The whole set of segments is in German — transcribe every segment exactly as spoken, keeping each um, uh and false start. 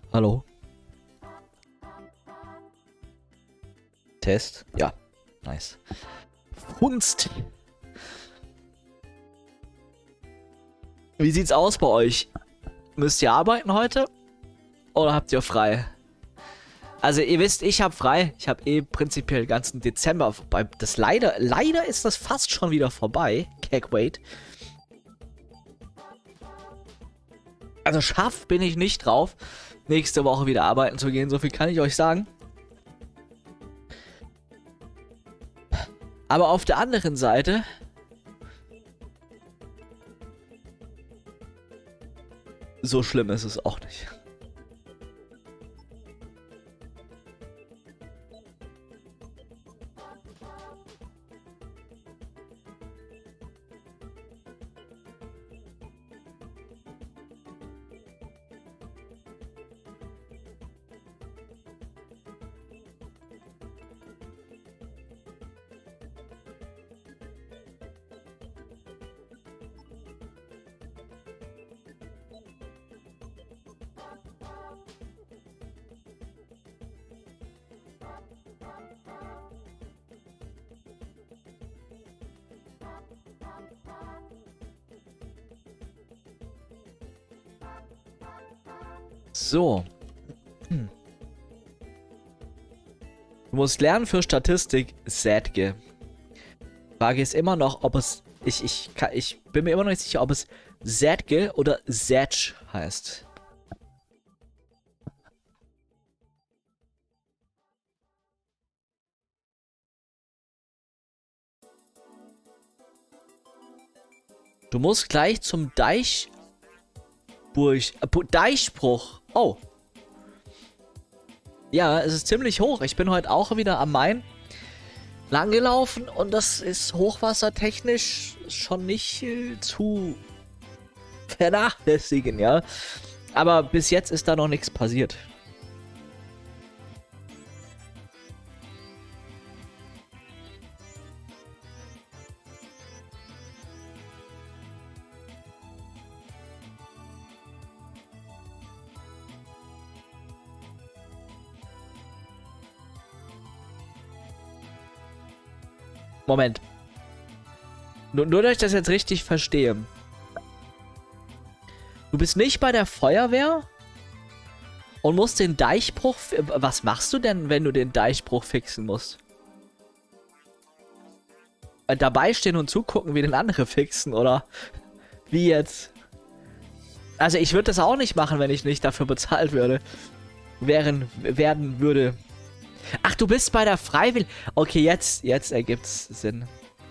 Hallo. Test? Ja. Nice. Funst. Wie sieht's aus bei euch? Müsst ihr arbeiten heute? Oder habt ihr frei? Also ihr wisst, ich habe frei. Ich habe eh prinzipiell den ganzen Dezember vorbei. Das leider, leider ist das fast schon wieder vorbei. Can't wait. Also scharf bin ich nicht drauf, nächste Woche wieder arbeiten zu gehen. So viel kann ich euch sagen. Aber auf der anderen Seite so schlimm ist es auch nicht. So. Hm. Du musst lernen für Statistik Sätge. Frage ist immer noch, ob es... Ich, ich, kann, ich bin mir immer noch nicht sicher, ob es Sätge oder Sätsch heißt. Du musst gleich zum Deich... Burg... Äh, Deichbruch. Oh. Ja, es ist ziemlich hoch. Ich bin heute auch wieder am Main langgelaufen und das ist hochwassertechnisch schon nicht äh, zu vernachlässigen, ja. Aber bis jetzt ist da noch nichts passiert. Moment. Nur, nur, dass ich das jetzt richtig verstehe. Du bist nicht bei der Feuerwehr und musst den Deichbruch... Was machst du denn, wenn du den Deichbruch fixen musst? Dabei stehen und zugucken, wie den andere fixen, oder? Wie jetzt? Also ich würde das auch nicht machen, wenn ich nicht dafür bezahlt würde. Wären, werden würde... Ach, du bist bei der Freiwilligen... Okay, jetzt, jetzt ergibt's Sinn.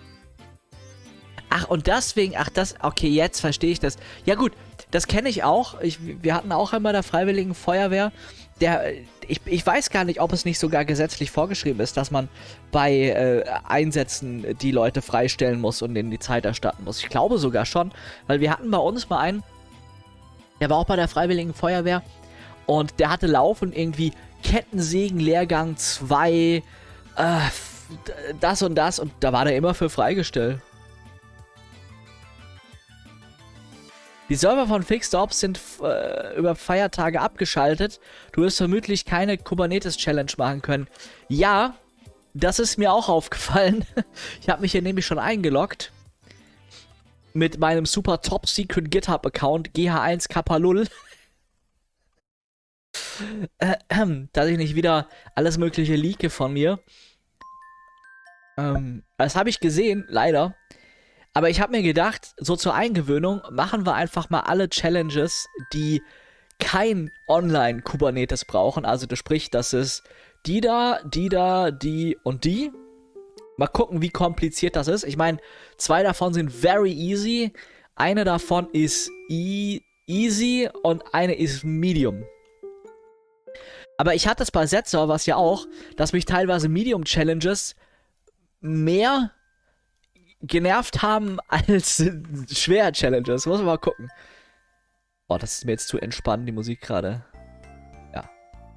Ach, und deswegen... Ach, das... Okay, jetzt verstehe ich das. Ja gut, das kenne ich auch. Ich, wir hatten auch einmal der Freiwilligen Feuerwehr. Der... Ich, ich weiß gar nicht, ob es nicht sogar gesetzlich vorgeschrieben ist, dass man bei äh, Einsätzen die Leute freistellen muss und denen die Zeit erstatten muss. Ich glaube sogar schon, weil wir hatten bei uns mal einen... Der war auch bei der Freiwilligen Feuerwehr. Und der hatte laufend irgendwie... Kettensägen, Lehrgang zwei, äh, das und das. Und da war der immer für freigestellt. Die Server von Fixed Ops sind äh, über Feiertage abgeschaltet. Du wirst vermutlich keine Kubernetes-Challenge machen können. Ja, das ist mir auch aufgefallen. Ich habe mich hier nämlich schon eingeloggt. Mit meinem super Top-Secret GitHub-Account G H eins Kappa Lull. Äh, äh, dass ich nicht wieder alles mögliche leake von mir. Ähm, das habe ich gesehen, leider. Aber ich habe mir gedacht, so zur Eingewöhnung machen wir einfach mal alle Challenges, die kein Online-Kubernetes brauchen. Also das spricht, das ist die da, die da, die und die. Mal gucken, wie kompliziert das ist. Ich meine, zwei davon sind very easy. Eine davon ist e easy und eine ist medium. Aber ich hatte es bei Z-Servers ja auch, dass mich teilweise Medium-Challenges mehr genervt haben als schwere Challenges. Muss man mal gucken. Oh, das ist mir jetzt zu entspannt, die Musik gerade. Ja.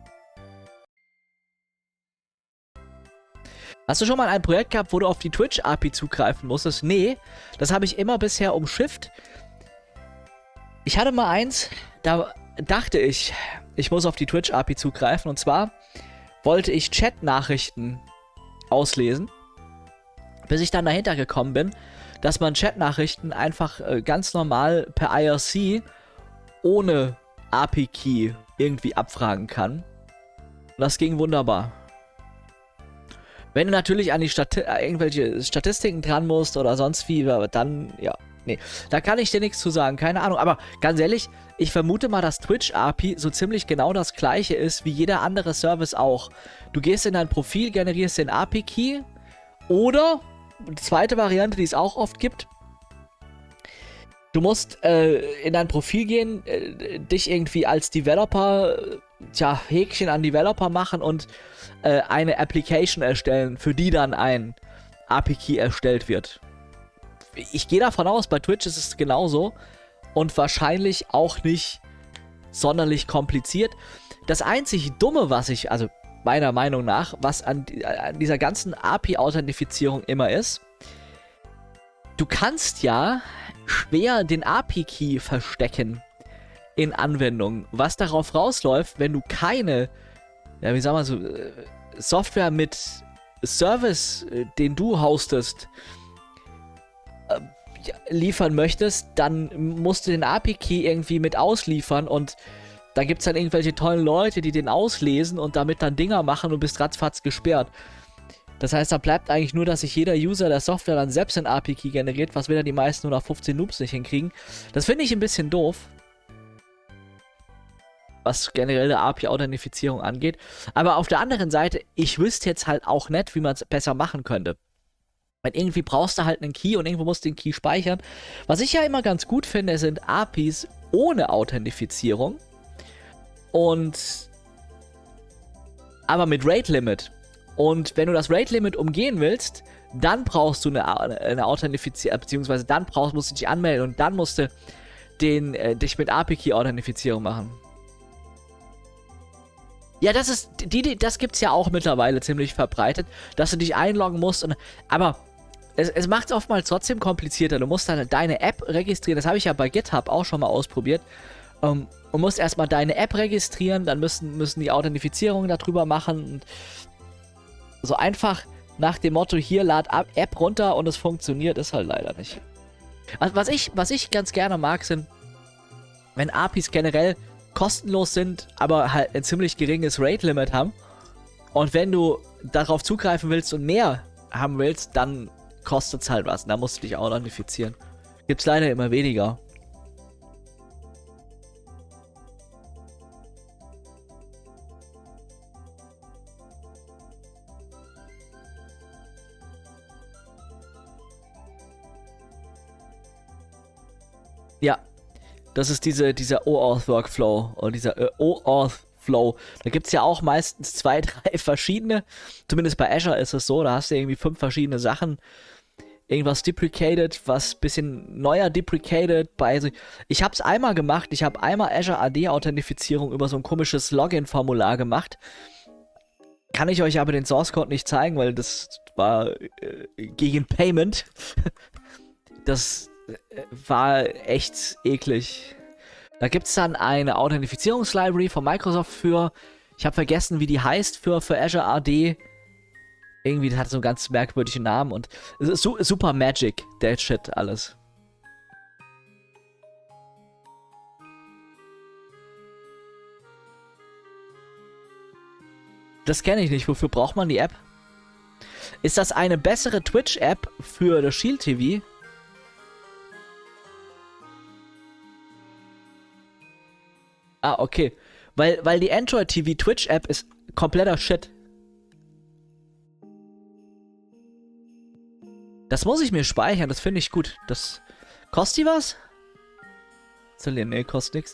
Hast du schon mal ein Projekt gehabt, wo du auf die Twitch-A P I zugreifen musstest? Nee, das habe ich immer bisher umschifft. Ich hatte mal eins, da dachte ich, ich muss auf die Twitch-A P I zugreifen. Und zwar wollte ich Chat-Nachrichten auslesen, bis ich dann dahinter gekommen bin, dass man Chat-Nachrichten einfach äh, ganz normal per I R C ohne A P I-Key irgendwie abfragen kann. Und das ging wunderbar. Wenn du natürlich an die Stati irgendwelche Statistiken dran musst oder sonst wie, dann, ja, nee. Da kann ich dir nichts zu sagen, keine Ahnung. Aber ganz ehrlich, ich vermute mal, dass Twitch-A P I so ziemlich genau das gleiche ist wie jeder andere Service auch. Du gehst in dein Profil, generierst den A P I-Key oder, die zweite Variante, die es auch oft gibt, du musst äh, in dein Profil gehen, äh, dich irgendwie als Developer, äh, tja, Häkchen an Developer machen und äh, eine Application erstellen, für die dann ein A P I-Key erstellt wird. Ich gehe davon aus, bei Twitch ist es genauso und wahrscheinlich auch nicht sonderlich kompliziert. Das einzig Dumme, was ich, also meiner Meinung nach, was an, an dieser ganzen A P I-Authentifizierung immer ist, du kannst ja schwer den A P I-Key verstecken in Anwendungen, was darauf rausläuft, wenn du keine, ja, wie sagen wir so, Software mit Service, den du hostest, äh, ja, liefern möchtest, dann musst du den A P I-Key irgendwie mit ausliefern und da gibt es dann irgendwelche tollen Leute, die den auslesen und damit dann Dinger machen und bist ratzfatz gesperrt. Das heißt, da bleibt eigentlich nur, dass sich jeder User der Software dann selbst einen A P I-Key generiert, was wieder die meisten nur nach fünfzehn Noobs nicht hinkriegen. Das finde ich ein bisschen doof, was generelle A P I-Authentifizierung angeht. Aber auf der anderen Seite, ich wüsste jetzt halt auch nicht, wie man es besser machen könnte. Weil irgendwie brauchst du halt einen Key und irgendwo musst du den Key speichern. Was ich ja immer ganz gut finde, sind A P Is ohne Authentifizierung. Und aber mit Rate Limit. Und wenn du das Rate Limit umgehen willst, dann brauchst du eine, eine Authentifizierung, beziehungsweise dann brauchst, musst du dich anmelden und dann musst du den, äh, dich mit A P I-Key-Authentifizierung machen. Ja, das ist, die, die, das gibt's ja auch mittlerweile ziemlich verbreitet, dass du dich einloggen musst. Und, aber es, es macht es oftmals trotzdem komplizierter. Du musst dann deine App registrieren. Das habe ich ja bei GitHub auch schon mal ausprobiert. Um, und musst erstmal deine App registrieren, dann müssen, müssen die Authentifizierungen darüber machen. Und so einfach nach dem Motto, hier lad App runter und es funktioniert, ist halt leider nicht. Also was ich, was ich ganz gerne mag, sind, wenn A P Is generell kostenlos sind, aber halt ein ziemlich geringes Rate-Limit haben. Und wenn du darauf zugreifen willst und mehr haben willst, dann kostet es halt was. Und da musst du dich authentifizieren. Gibt's leider immer weniger. Ja, das ist diese, dieser OAuth-Workflow oder dieser äh, OAuth-Flow. Da gibt es ja auch meistens zwei, drei verschiedene. Zumindest bei Azure ist es so, da hast du irgendwie fünf verschiedene Sachen. Irgendwas deprecated, was bisschen neuer deprecated. Bei, also ich habe es einmal gemacht, ich habe einmal Azure A D-Authentifizierung über so ein komisches Login-Formular gemacht. Kann ich euch aber den Source-Code nicht zeigen, weil das war äh, gegen Payment. Das war echt eklig. Da gibt es dann eine Authentifizierungslibrary von Microsoft für, ich habe vergessen, wie die heißt, für, für Azure A D. Irgendwie, das hat so einen ganz merkwürdigen Namen und es ist su super Magic, der Shit, alles. Das kenne ich nicht. Wofür braucht man die App? Ist das eine bessere Twitch-App für das Shield T V? Ah, okay. Weil, weil die Android-T V Twitch-App ist kompletter Shit. Das muss ich mir speichern, das finde ich gut. Das kostet die was? Nee, kostet nix.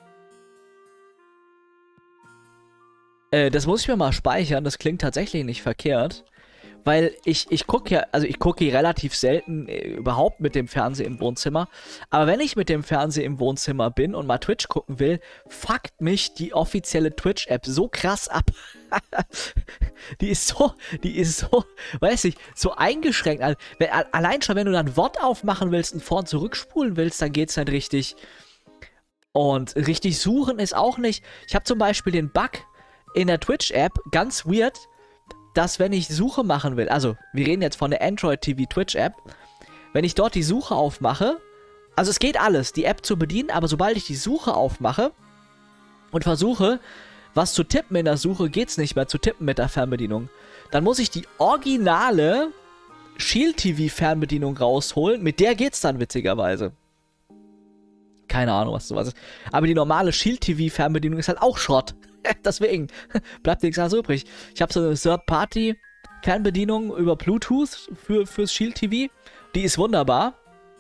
Äh, das muss ich mir mal speichern, das klingt tatsächlich nicht verkehrt. Weil ich, ich gucke ja, also ich gucke relativ selten äh, überhaupt mit dem Fernseher im Wohnzimmer. Aber wenn ich mit dem Fernseher im Wohnzimmer bin und mal Twitch gucken will, fuckt mich die offizielle Twitch-App so krass ab. Die ist so, die ist so, weiß ich, so eingeschränkt. Also, wenn, allein schon, wenn du dann Wort aufmachen willst und vor- und zurückspulen willst, dann geht's nicht richtig. Und richtig suchen ist auch nicht. Ich habe zum Beispiel den Bug in der Twitch-App, ganz weird, dass wenn ich Suche machen will, also wir reden jetzt von der Android-T V Twitch-App, wenn ich dort die Suche aufmache, also es geht alles, die App zu bedienen, aber sobald ich die Suche aufmache und versuche, was zu tippen in der Suche, geht es nicht mehr zu tippen mit der Fernbedienung. Dann muss ich die originale Shield T V Fernbedienung rausholen, mit der geht's dann witzigerweise. Keine Ahnung, was sowas ist. Aber die normale Shield T V Fernbedienung ist halt auch Schrott. Deswegen bleibt nichts anderes übrig. Ich habe so eine Third-Party Fernbedienung über Bluetooth für, fürs Shield T V. Die ist wunderbar.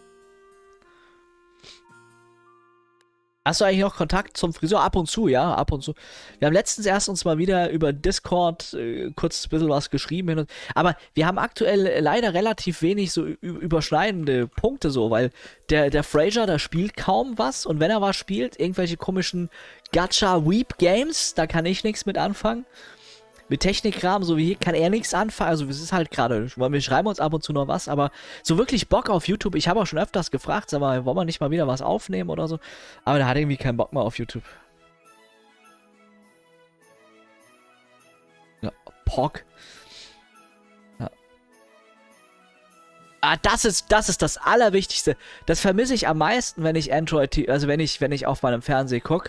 Hast du eigentlich noch Kontakt zum Friseur? Ab und zu, ja, ab und zu. Wir haben letztens erst uns mal wieder über Discord äh, kurz ein bisschen was geschrieben. Hin und, aber wir haben aktuell leider relativ wenig so überschneidende Punkte so, weil der, der Fraser, der spielt kaum was. Und wenn er was spielt, irgendwelche komischen Gacha-Weep-Games, da kann ich nichts mit anfangen. Mit Technikkram, so wie hier, kann er nichts anfangen. Also es ist halt gerade, wir schreiben uns ab und zu noch was, aber so wirklich Bock auf YouTube. Ich habe auch schon öfters gefragt, sag mal, wollen wir nicht mal wieder was aufnehmen oder so? Aber der hat irgendwie keinen Bock mehr auf YouTube. Ja, Pock. Ja. Ah, das ist, das ist das Allerwichtigste. Das vermisse ich am meisten, wenn ich Android, also wenn ich, wenn ich auf meinem Fernseher gucke.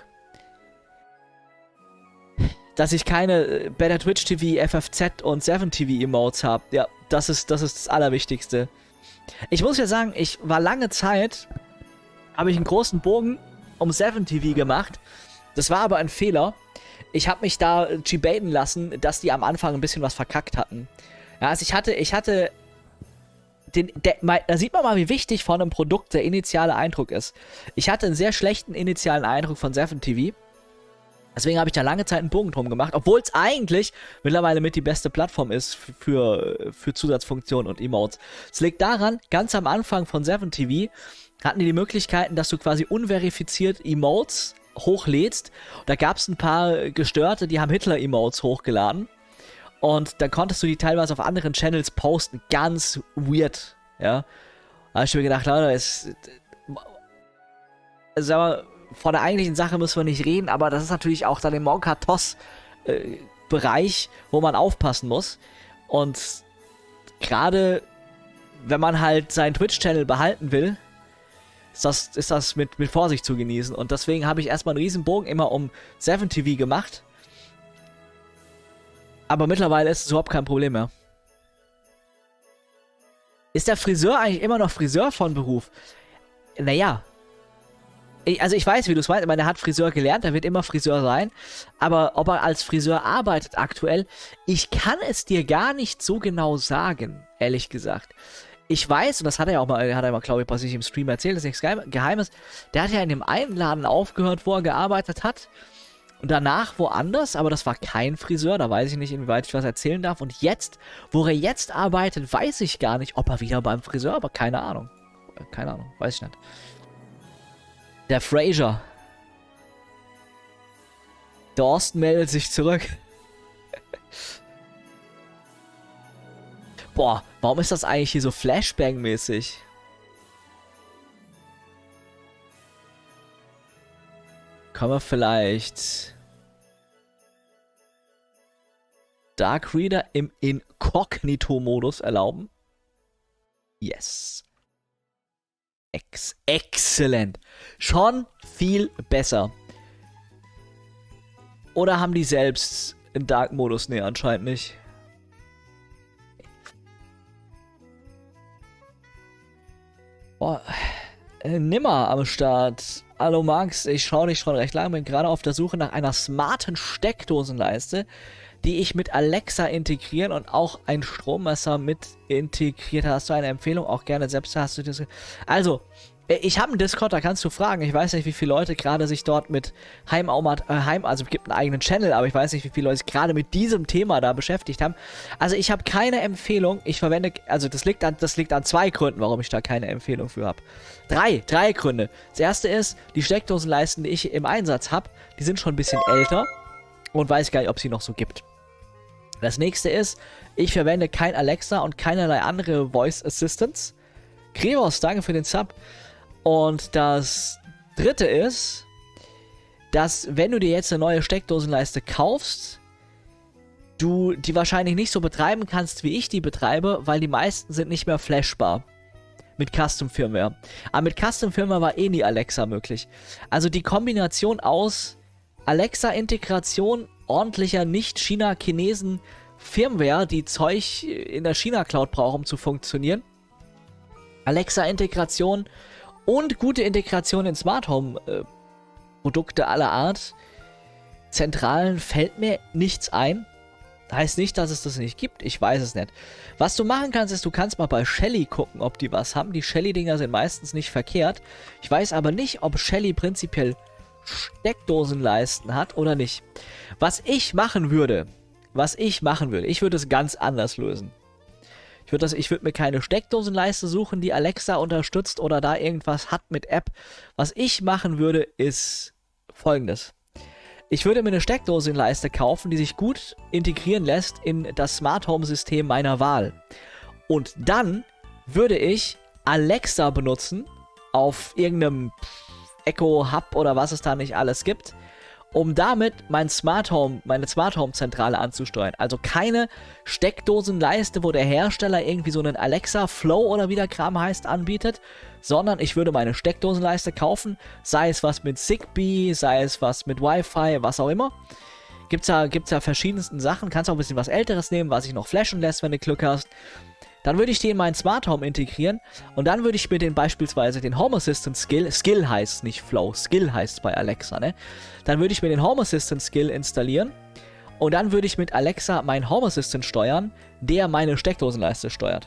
Dass ich keine Better Twitch T V, F F Z und seven T V Emotes habe. Ja, das ist, das ist das Allerwichtigste. Ich muss ja sagen, ich war lange Zeit, habe ich einen großen Bogen um seven T V gemacht. Das war aber ein Fehler. Ich habe mich da debaten lassen, dass die am Anfang ein bisschen was verkackt hatten. Ja, also ich hatte, ich hatte den, der, mein, da sieht man mal, wie wichtig von einem Produkt der initiale Eindruck ist. Ich hatte einen sehr schlechten initialen Eindruck von seven T V. Deswegen habe ich da lange Zeit einen Bogen drum gemacht, obwohl es eigentlich mittlerweile mit die beste Plattform ist für, für Zusatzfunktionen und Emotes. Es liegt daran, ganz am Anfang von seven T V hatten die die Möglichkeiten, dass du quasi unverifiziert Emotes hochlädst. Da gab es ein paar Gestörte, die haben Hitler-Emotes hochgeladen. Und dann konntest du die teilweise auf anderen Channels posten. Ganz weird, ja. Da habe ich mir gedacht, Leute, es... Sag mal, von der eigentlichen Sache müssen wir nicht reden, aber das ist natürlich auch dann im Monka-Toss-Bereich, äh, wo man aufpassen muss. Und gerade wenn man halt seinen Twitch-Channel behalten will, ist das, ist das mit, mit Vorsicht zu genießen. Und deswegen habe ich erstmal einen riesen Bogen immer um seven T V gemacht. Aber mittlerweile ist es überhaupt kein Problem mehr. Ist der Friseur eigentlich immer noch Friseur von Beruf? Naja. Ich, also ich weiß, wie du es meinst, ich meine, er hat Friseur gelernt, er wird immer Friseur sein, aber ob er als Friseur arbeitet aktuell, ich kann es dir gar nicht so genau sagen, ehrlich gesagt. Ich weiß, und das hat er ja auch mal, hat er mal, glaube ich, bei sich im Stream erzählt, das ist nichts Geheimes, der hat ja in dem einen Laden aufgehört, wo er gearbeitet hat, und danach woanders, aber das war kein Friseur, da weiß ich nicht, inwieweit ich was erzählen darf, und jetzt, wo er jetzt arbeitet, weiß ich gar nicht, ob er wieder beim Friseur, aber keine Ahnung, keine Ahnung, weiß ich nicht. Der Fraser. Dorsten meldet sich zurück. Boah, warum ist das eigentlich hier so Flashbang-mäßig? Kann man vielleicht Dark Reader im Inkognito-Modus erlauben? Yes. Ex Exzellent. Schon viel besser. Oder haben die selbst einen Dark-Modus? Nee, anscheinend nicht. Boah, äh, nimmer am Start. Hallo Max, ich schaue dich schon recht lange, bin gerade auf der Suche nach einer smarten Steckdosenleiste, die ich mit Alexa integrieren und auch ein Strommesser mit integriert. Hast du eine Empfehlung? Auch gerne selbst hast du das. Also, ich habe einen Discord, da kannst du fragen. Ich weiß nicht, wie viele Leute gerade sich dort mit Heimaumat, äh, Heim, also es gibt einen eigenen Channel, aber ich weiß nicht, wie viele Leute sich gerade mit diesem Thema da beschäftigt haben. Also ich habe keine Empfehlung. Ich verwende, also das liegt an, das liegt an zwei Gründen, warum ich da keine Empfehlung für habe. Drei, drei Gründe. Das erste ist, die Steckdosenleisten, die ich im Einsatz habe, die sind schon ein bisschen älter und weiß gar nicht, ob es sie noch so gibt. Das nächste ist, ich verwende kein Alexa und keinerlei andere Voice Assistants. Krevos, danke für den Sub. Und das dritte ist, dass wenn du dir jetzt eine neue Steckdosenleiste kaufst, du die wahrscheinlich nicht so betreiben kannst, wie ich die betreibe, weil die meisten sind nicht mehr flashbar. Mit Custom Firmware. Aber mit Custom Firmware war eh nie Alexa möglich. Also die Kombination aus Alexa-Integration, ordentlicher Nicht-China-Chinesen Firmware, die Zeug in der China-Cloud braucht, um zu funktionieren. Alexa-Integration und gute Integration in Smart Home-Produkte äh, aller Art. Zentralen fällt mir nichts ein. Heißt nicht, dass es das nicht gibt. Ich weiß es nicht. Was du machen kannst, ist, du kannst mal bei Shelly gucken, ob die was haben. Die Shelly-Dinger sind meistens nicht verkehrt. Ich weiß aber nicht, ob Shelly prinzipiell Steckdosenleisten hat oder nicht. Was ich machen würde, was ich machen würde, ich würde es ganz anders lösen. Ich würde das, ich würde mir keine Steckdosenleiste suchen, die Alexa unterstützt oder da irgendwas hat mit App. Was ich machen würde, ist Folgendes. Ich würde mir eine Steckdosenleiste kaufen, die sich gut integrieren lässt in das Smart Home System meiner Wahl. Und dann würde ich Alexa benutzen auf irgendeinem Echo Hub oder was es da nicht alles gibt, um damit mein Smart Home, meine Smart Home Zentrale anzusteuern. Also keine Steckdosenleiste, wo der Hersteller irgendwie so einen Alexa Flow oder wie der Kram heißt, anbietet, sondern ich würde meine Steckdosenleiste kaufen, sei es was mit Zigbee, sei es was mit Wi-Fi, was auch immer. Gibt's ja, gibt's ja verschiedensten Sachen, kannst auch ein bisschen was Älteres nehmen, was sich noch flashen lässt, wenn du Glück hast. Dann würde ich die in meinen Smart Home integrieren und dann würde ich mir den beispielsweise den Home Assistant Skill, Skill heißt nicht Flow, Skill heißt bei Alexa, ne? Dann würde ich mir den Home Assistant Skill installieren und dann würde ich mit Alexa meinen Home Assistant steuern, der meine Steckdosenleiste steuert.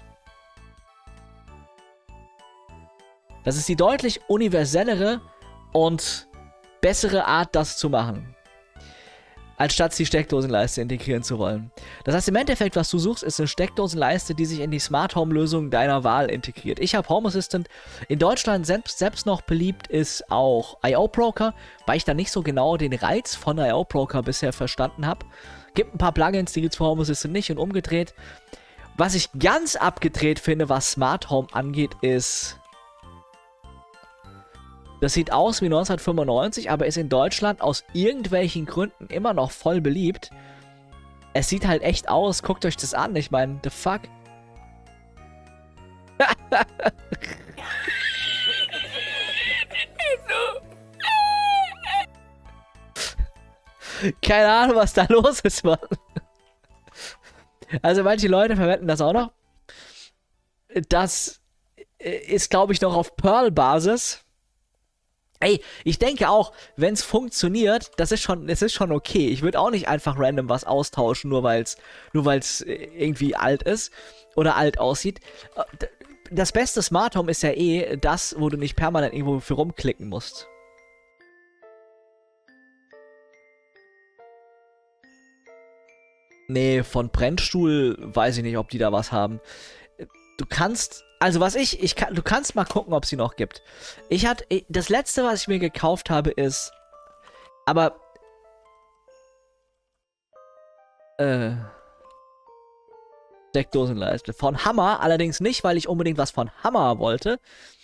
Das ist die deutlich universellere und bessere Art, das zu machen, anstatt die Steckdosenleiste integrieren zu wollen. Das heißt, im Endeffekt, was du suchst, ist eine Steckdosenleiste, die sich in die Smart Home Lösung deiner Wahl integriert. Ich habe Home Assistant. In Deutschland selbst, selbst noch beliebt ist auch I O Broker, weil ich da nicht so genau den Reiz von I O Broker bisher verstanden habe. Gibt ein paar Plugins, die gibt es für Home Assistant nicht und umgedreht. Was ich ganz abgedreht finde, was Smart Home angeht, ist... Das sieht aus wie neunzehnhundertfünfundneunzig, aber ist in Deutschland aus irgendwelchen Gründen immer noch voll beliebt. Es sieht halt echt aus, guckt euch das an, ich meine, the fuck? Keine Ahnung, was da los ist, Mann. Also manche Leute verwenden das auch noch. Das ist, glaube ich, noch auf Perl-Basis. Ey, ich denke auch, wenn es funktioniert, das ist schon, es ist schon okay. Ich würde auch nicht einfach random was austauschen, nur weil es nur weil's irgendwie alt ist oder alt aussieht. Das beste Smart Home ist ja eh das, wo du nicht permanent irgendwo für rumklicken musst. Nee, von Brennstuhl weiß ich nicht, ob die da was haben. Du kannst, also was ich, ich kann, du kannst mal gucken, ob sie noch gibt. Ich hatte, das letzte, was ich mir gekauft habe, ist, aber, äh, Steckdosenleiste von Hammer, allerdings nicht, weil ich unbedingt was von Hammer wollte.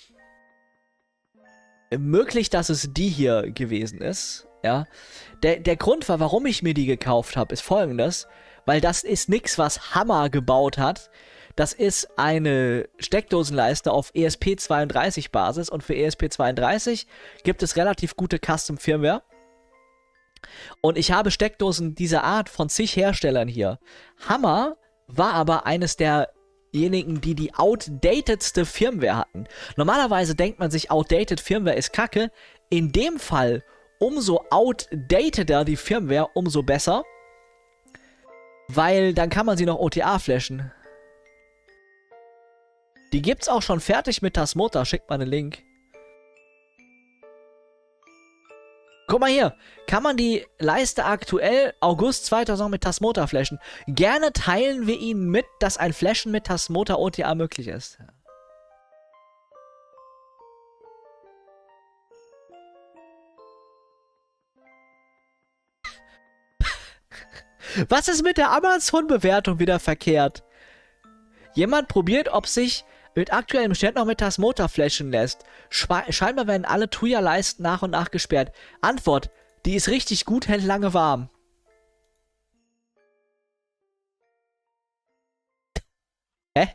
Möglich, dass es die hier gewesen ist, ja. Der, der Grund war, warum ich mir die gekauft habe, ist folgendes, weil das ist nichts, was Hammer gebaut hat. Das ist eine Steckdosenleiste auf E S P zweiunddreißig Basis und für E S P zweiunddreißig gibt es relativ gute Custom Firmware. Und ich habe Steckdosen dieser Art von zig Herstellern hier. Hammer war aber eines derjenigen, die die outdatedste Firmware hatten. Normalerweise denkt man sich, outdated Firmware ist kacke. In dem Fall, umso outdateder die Firmware, umso besser. Weil dann kann man sie noch O T A flashen. Die gibt's auch schon fertig mit Tasmota. Schickt mal einen Link. Guck mal hier. Kann man die Leiste aktuell August zweitausend mit Tasmota flashen? Gerne teilen wir Ihnen mit, dass ein Flashen mit Tasmota O T A möglich ist. Was ist mit der Amazon-Bewertung wieder verkehrt? Jemand probiert, ob sich mit aktuellem Bestand noch mit Tasmota flashen lässt. Schwe- Scheinbar werden alle Tuya-Leisten nach und nach gesperrt. Antwort: Die ist richtig gut, hält lange warm. Hä?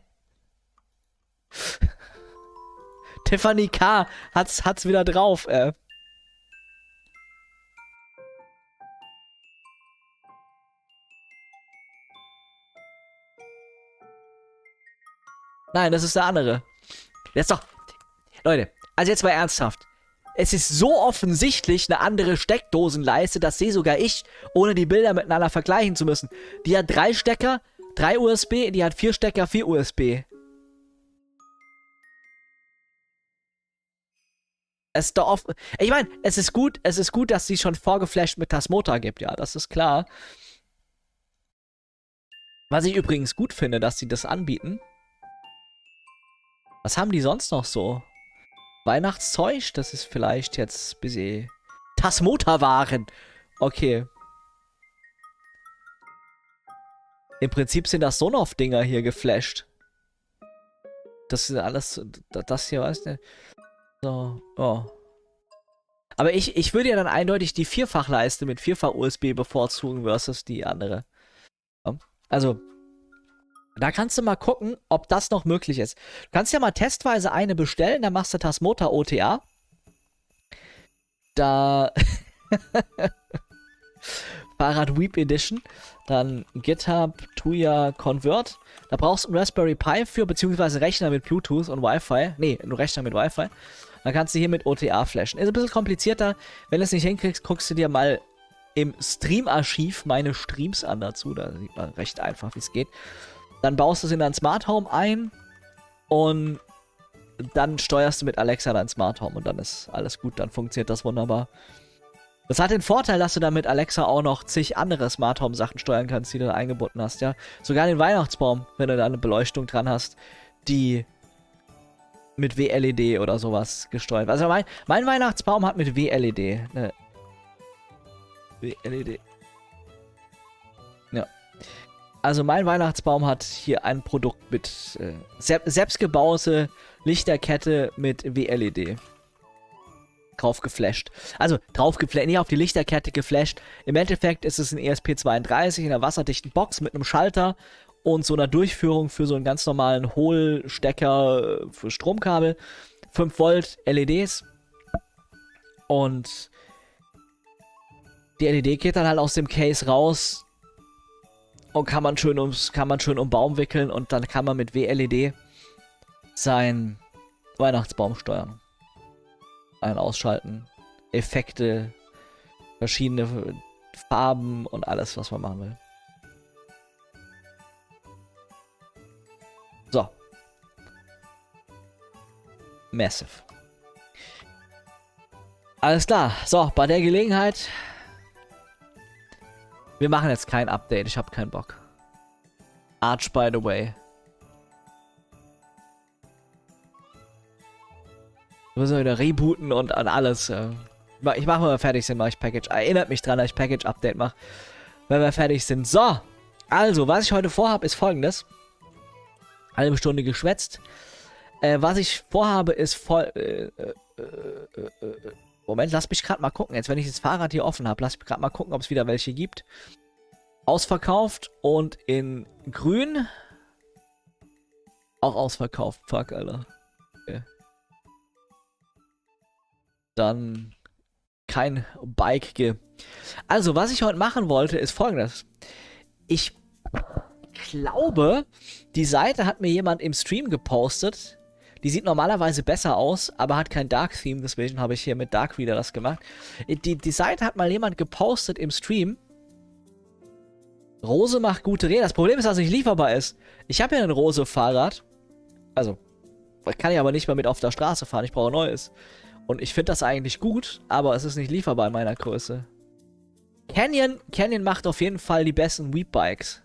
Tiffany K. hat's, hat's wieder drauf, äh. Nein, das ist der andere. Jetzt doch. Leute, also jetzt mal ernsthaft. Es ist so offensichtlich eine andere Steckdosenleiste, das sehe sogar ich, ohne die Bilder miteinander vergleichen zu müssen. Die hat drei Stecker, drei U S B, die hat vier Stecker, vier U S B. Es ist doch offen. Ich meine, es ist gut, es ist gut, dass sie schon vorgeflasht mit Tasmota gibt, ja, das ist klar. Was ich übrigens gut finde, dass sie das anbieten. Was haben die sonst noch so? Weihnachtszeug, das ist vielleicht jetzt ein bisschen... Tasmota-Waren! Okay. Im Prinzip sind das Sonoff-Dinger hier geflasht. Das ist alles... Das hier, weißt du? So, oh. Aber ich, ich würde ja dann eindeutig die Vierfachleiste mit Vierfach-U S B bevorzugen versus die andere. Also, da kannst du mal gucken, ob das noch möglich ist. Du kannst ja mal testweise eine bestellen, dann machst du Tasmota O T A. Da... Fahrrad Weep Edition. Dann GitHub, Tuya, Convert. Da brauchst du einen Raspberry Pi für, beziehungsweise Rechner mit Bluetooth und Wi-Fi. Nee, einen Rechner mit Wi-Fi. Dann kannst du hier mit O T A flashen. Ist ein bisschen komplizierter. Wenn du es nicht hinkriegst, guckst du dir mal im Stream-Archiv meine Streams an dazu. Da sieht man recht einfach, wie es geht. Dann baust du es in dein Smart Home ein und dann steuerst du mit Alexa dein Smart Home und dann ist alles gut, dann funktioniert das wunderbar. Das hat den Vorteil, dass du dann mit Alexa auch noch zig andere Smart Home Sachen steuern kannst, die du da eingebunden hast, ja. Sogar den Weihnachtsbaum, wenn du da eine Beleuchtung dran hast, die mit W L E D oder sowas gesteuert. Also mein, mein Weihnachtsbaum hat mit W L E D. Ne. W L E D. Ja. Also mein Weihnachtsbaum hat hier ein Produkt mit äh, selbstgebaute Lichterkette mit W L E D. Drauf geflasht. Also drauf geflasht, nicht auf die Lichterkette geflasht. Im Endeffekt ist es ein E S P zweiunddreißig in einer wasserdichten Box mit einem Schalter und so einer Durchführung für so einen ganz normalen Hohlstecker für Stromkabel. fünf Volt L E Ds. Und die L E D geht dann halt aus dem Case raus und kann man schön ums, kann man schön um Baum wickeln und dann kann man mit W L E D seinen Weihnachtsbaum steuern. Ein- ausschalten, Effekte, verschiedene Farben und alles, was man machen will. So. Massive. Alles klar. So, bei der Gelegenheit. Wir machen jetzt kein Update. Ich habe keinen Bock. Arch, by the way. Müssen wir wieder rebooten und an alles. Äh. Ich mache, wenn wir fertig sind, mache ich Package. Erinnert mich dran, dass ich Package-Update mache. Wenn wir fertig sind. So. Also, was ich heute vorhabe, ist folgendes. Halbe Stunde geschwätzt. Äh, was ich vorhabe, ist voll... Äh, äh, äh, äh, Moment, lass mich gerade mal gucken. Jetzt, wenn ich das Fahrrad hier offen habe, lass mich gerade mal gucken, ob es wieder welche gibt. Ausverkauft und in grün. Auch ausverkauft. Fuck, Alter. Okay. Dann kein Bike -Ge. Also, was ich heute machen wollte, ist folgendes. Ich glaube, die Seite hat mir jemand im Stream gepostet. Die sieht normalerweise besser aus, aber hat kein Dark Theme, deswegen habe ich hier mit Dark Reader das gemacht. Die, die Seite hat mal jemand gepostet im Stream. Rose macht gute Räder. Das Problem ist, dass es nicht lieferbar ist. Ich habe ja ein Rose-Fahrrad. Also, kann ich aber nicht mehr mit auf der Straße fahren. Ich brauche ein neues. Und ich finde das eigentlich gut, aber es ist nicht lieferbar in meiner Größe. Canyon, Canyon macht auf jeden Fall die besten Weep-Bikes.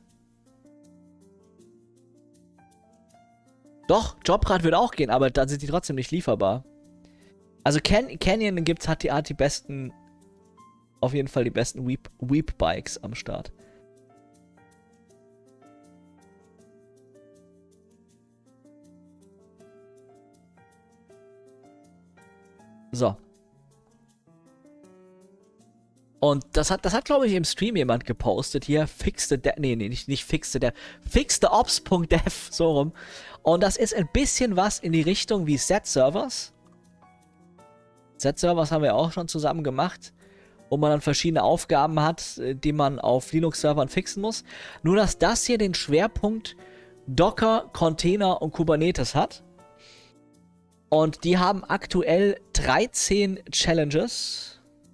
Doch, Jobrad wird auch gehen, aber dann sind die trotzdem nicht lieferbar. Also Can Canyon gibt's, hat die, hat die besten, auf jeden Fall die besten Weep, Weep-Bikes am Start. So. Und das hat, das hat, glaube ich, im Stream jemand gepostet. Hier, fixte, nee, nee, nicht, nicht fixte, der fixteops.dev, so rum. Und das ist ein bisschen was in die Richtung wie Set-Servers. Set-Servers haben wir auch schon zusammen gemacht, wo man dann verschiedene Aufgaben hat, die man auf Linux-Servern fixen muss. Nur, dass das hier den Schwerpunkt Docker, Container und Kubernetes hat. Und die haben aktuell dreizehn Challenges.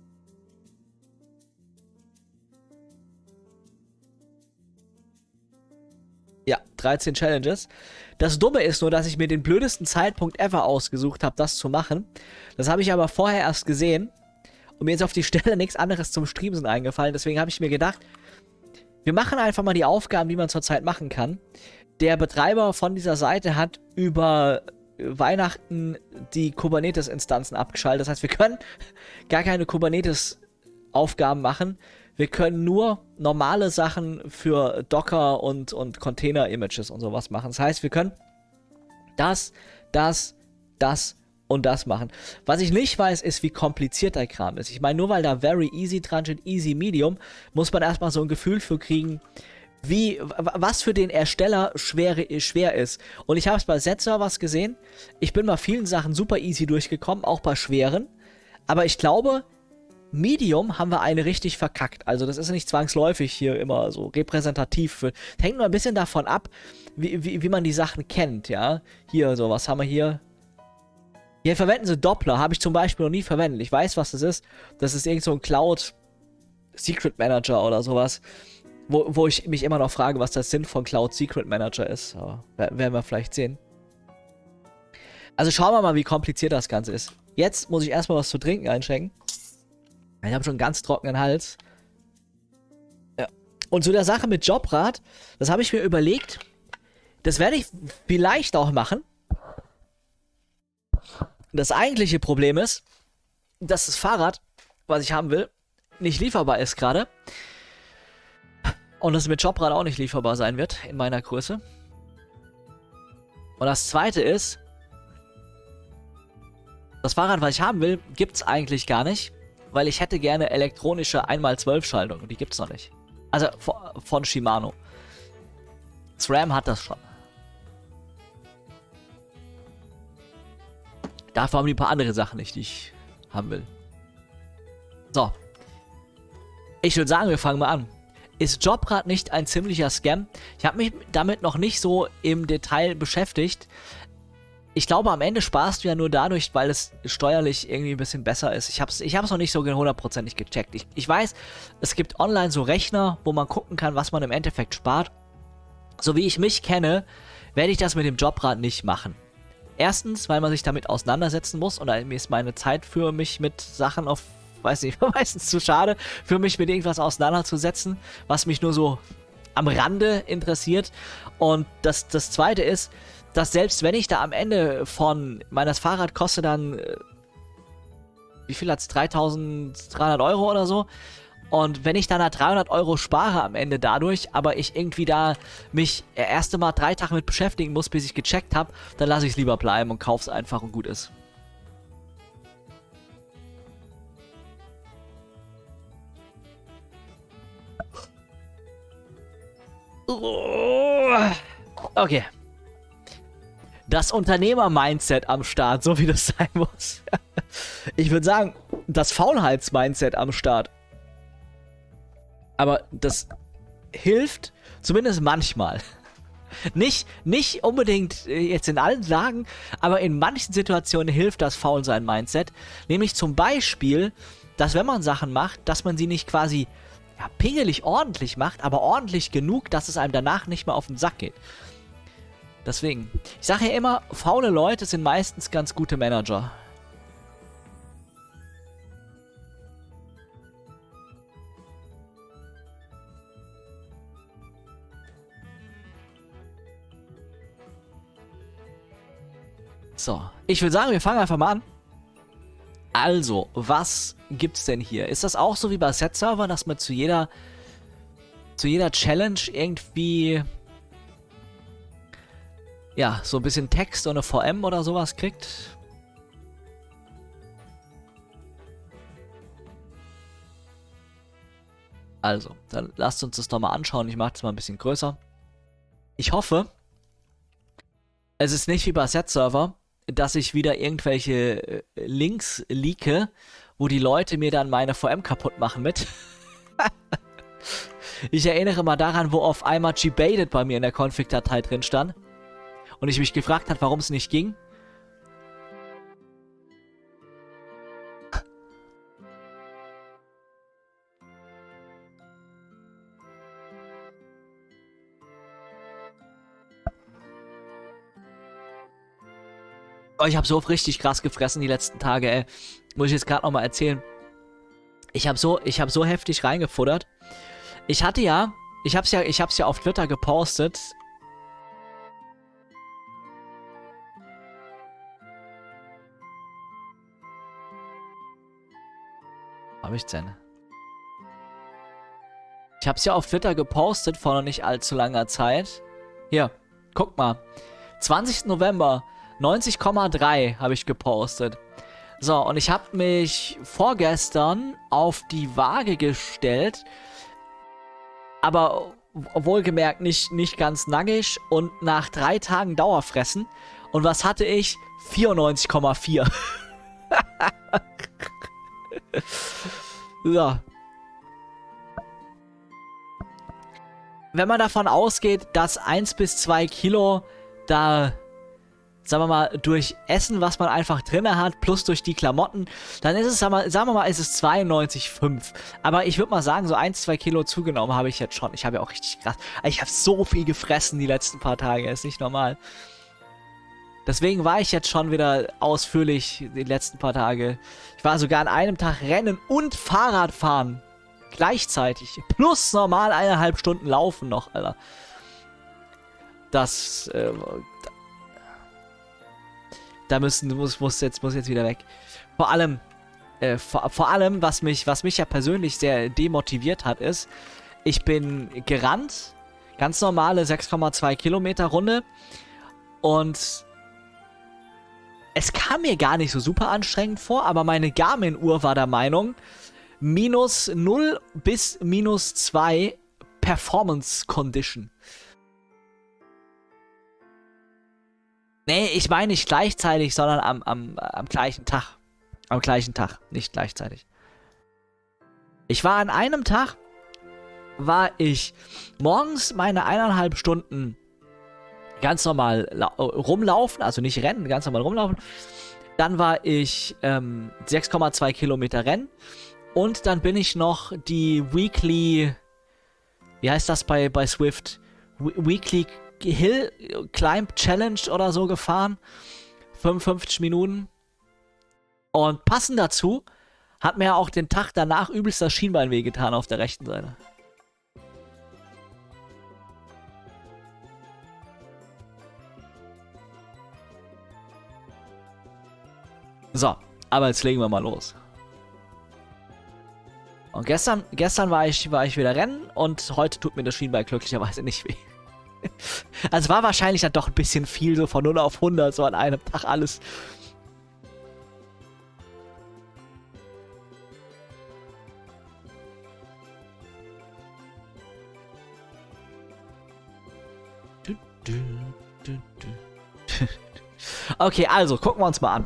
Ja, dreizehn Challenges. Das Dumme ist nur, dass ich mir den blödesten Zeitpunkt ever ausgesucht habe, das zu machen. Das habe ich aber vorher erst gesehen. Und mir ist auf die Stelle nichts anderes zum Streamen eingefallen. Deswegen habe ich mir gedacht, wir machen einfach mal die Aufgaben, die man zurzeit machen kann. Der Betreiber von dieser Seite hat über Weihnachten die Kubernetes-Instanzen abgeschaltet. Das heißt, wir können gar keine Kubernetes-Aufgaben machen. Wir können nur normale Sachen für Docker und, und Container-Images und sowas machen. Das heißt, wir können das, das, das und das machen. Was ich nicht weiß, ist, wie kompliziert der Kram ist. Ich meine, nur weil da Very Easy dran steht, Easy Medium, muss man erstmal so ein Gefühl für kriegen, wie, was für den Ersteller schwer, schwer ist. Und ich habe es bei Set-Servers gesehen. Ich bin bei vielen Sachen super easy durchgekommen, auch bei schweren. Aber ich glaube, Medium haben wir eine richtig verkackt. Also das ist nicht zwangsläufig hier immer so repräsentativ. Für, hängt nur ein bisschen davon ab, wie, wie, wie man die Sachen kennt, ja. Hier, so, was haben wir hier? Hier verwenden sie Doppler, habe ich zum Beispiel noch nie verwendet. Ich weiß, was das ist. Das ist irgend so ein Cloud Secret Manager oder sowas. Wo, wo ich mich immer noch frage, was der Sinn von Cloud Secret Manager ist. Aber werden wir vielleicht sehen. Also schauen wir mal, wie kompliziert das Ganze ist. Jetzt muss ich erstmal was zu trinken einschenken. Ich habe schon einen ganz trockenen Hals. Ja. Und zu der Sache mit Jobrad, das habe ich mir überlegt. Das werde ich vielleicht auch machen. Das eigentliche Problem ist, dass das Fahrrad, was ich haben will, nicht lieferbar ist gerade. Und es mit Jobrad auch nicht lieferbar sein wird in meiner Größe. Und das zweite ist, das Fahrrad, was ich haben will, gibt es eigentlich gar nicht. Weil ich hätte gerne elektronische eins mal zwölf Schaltung und die gibt's noch nicht. Also von Shimano. SRAM hat das schon. Dafür haben die ein paar andere Sachen nicht, die ich haben will. So. Ich würde sagen, wir fangen mal an. Ist Jobrad nicht ein ziemlicher Scam? Ich habe mich damit noch nicht so im Detail beschäftigt. Ich glaube, am Ende sparst du ja nur dadurch, weil es steuerlich irgendwie ein bisschen besser ist. Ich habe es ich hab's noch nicht so hundertprozentig gecheckt. Ich, ich weiß, es gibt online so Rechner, wo man gucken kann, was man im Endeffekt spart. So wie ich mich kenne, werde ich das mit dem Jobrad nicht machen. Erstens, weil man sich damit auseinandersetzen muss und da ist meine Zeit für mich mit Sachen auf, weiß nicht, meistens zu schade, für mich mit irgendwas auseinanderzusetzen, was mich nur so am Rande interessiert. Und das, das Zweite ist, dass selbst wenn ich da am Ende von, meines Fahrrad kostet dann, äh, wie viel hat's, dreitausenddreihundert Euro oder so, und wenn ich dann da dreihundert Euro spare am Ende dadurch, aber ich irgendwie da mich erst einmal drei Tage mit beschäftigen muss, bis ich gecheckt habe, dann lasse ich es lieber bleiben und kauf's einfach und gut ist. Okay. Das Unternehmer-Mindset am Start, so wie das sein muss. Ich würde sagen, das Faulheits-Mindset am Start. Aber das hilft zumindest manchmal. Nicht, nicht unbedingt jetzt in allen Lagen, aber in manchen Situationen hilft das Faulsein-Mindset. Nämlich zum Beispiel, dass wenn man Sachen macht, dass man sie nicht quasi ja, pingelig ordentlich macht, aber ordentlich genug, dass es einem danach nicht mehr auf den Sack geht. Deswegen, ich sage ja immer, faule Leute sind meistens ganz gute Manager. So, ich würde sagen, wir fangen einfach mal an. Also, was gibt's denn hier? Ist das auch so wie bei Set-Server, dass man zu jeder zu jeder Challenge irgendwie ja, so ein bisschen Text und eine V M oder sowas kriegt? Also, dann lasst uns das nochmal anschauen. Ich mache das mal ein bisschen größer. Ich hoffe, es ist nicht wie bei Set-Server, dass ich wieder irgendwelche äh, Links leake, wo die Leute mir dann meine V M kaputt machen mit. Ich erinnere mal daran, wo auf einmal Gbaited bei mir in der Config-Datei drin stand. Und ich mich gefragt habe, warum es nicht ging. Oh, ich habe so richtig krass gefressen die letzten Tage, ey. Muss ich jetzt gerade nochmal erzählen. Ich habe so, ich habe so heftig reingefuttert. Ich hatte ja, ich hab's ja, ich hab's ja auf Twitter gepostet. Hab ich denn? Ich hab's ja auf Twitter gepostet vor noch nicht allzu langer Zeit. Hier, guck mal. zwanzigsten November, neunzig Komma drei habe ich gepostet. So, und ich habe mich vorgestern auf die Waage gestellt. Aber wohlgemerkt nicht, nicht ganz nackig. Und nach drei Tagen Dauerfressen. Und was hatte ich? vierundneunzig Komma vier. So. Wenn man davon ausgeht, dass eins bis zwei Kilo da, sagen wir mal, durch Essen, was man einfach drin hat, plus durch die Klamotten, dann ist es, sagen wir, sagen wir mal, ist es zweiundneunzig Komma fünf. Aber ich würde mal sagen, so ein, zwei Kilo zugenommen habe ich jetzt schon. Ich habe ja auch richtig krass, ich habe so viel gefressen die letzten paar Tage, ist nicht normal. Deswegen war ich jetzt schon wieder ausführlich die letzten paar Tage. Ich war sogar an einem Tag Rennen und Fahrradfahren. Gleichzeitig. Plus normal eineinhalb Stunden laufen noch, Alter. Das, äh, da müssen, muss, muss jetzt, muss jetzt wieder weg. Vor allem, äh, vor, vor allem, was mich, was mich ja persönlich sehr demotiviert hat, ist, ich bin gerannt, ganz normale sechs Komma zwei Kilometer Runde und es kam mir gar nicht so super anstrengend vor, aber meine Garmin-Uhr war der Meinung, minus null bis minus zwei Performance Condition. Nee, ich meine nicht gleichzeitig, sondern am, am, am gleichen Tag. Am gleichen Tag, nicht gleichzeitig. Ich war an einem Tag, war ich morgens meine eineinhalb Stunden ganz normal rumlaufen, also nicht rennen, ganz normal rumlaufen. Dann war ich ähm, sechs Komma zwei Kilometer rennen. Und dann bin ich noch die Weekly, wie heißt das bei, bei Swift? Weekly Hill Climb Challenge oder so gefahren. fünfundfünfzig Minuten. Und passend dazu hat mir auch den Tag danach übelst das Schienbein wehgetan auf der rechten Seite. So, aber jetzt legen wir mal los. Und gestern, gestern war ich, war ich wieder rennen und heute tut mir das Schienbein glücklicherweise nicht weh. Also war wahrscheinlich dann doch ein bisschen viel, so von null auf hundert, so an einem Tag alles. Okay, also gucken wir uns mal an.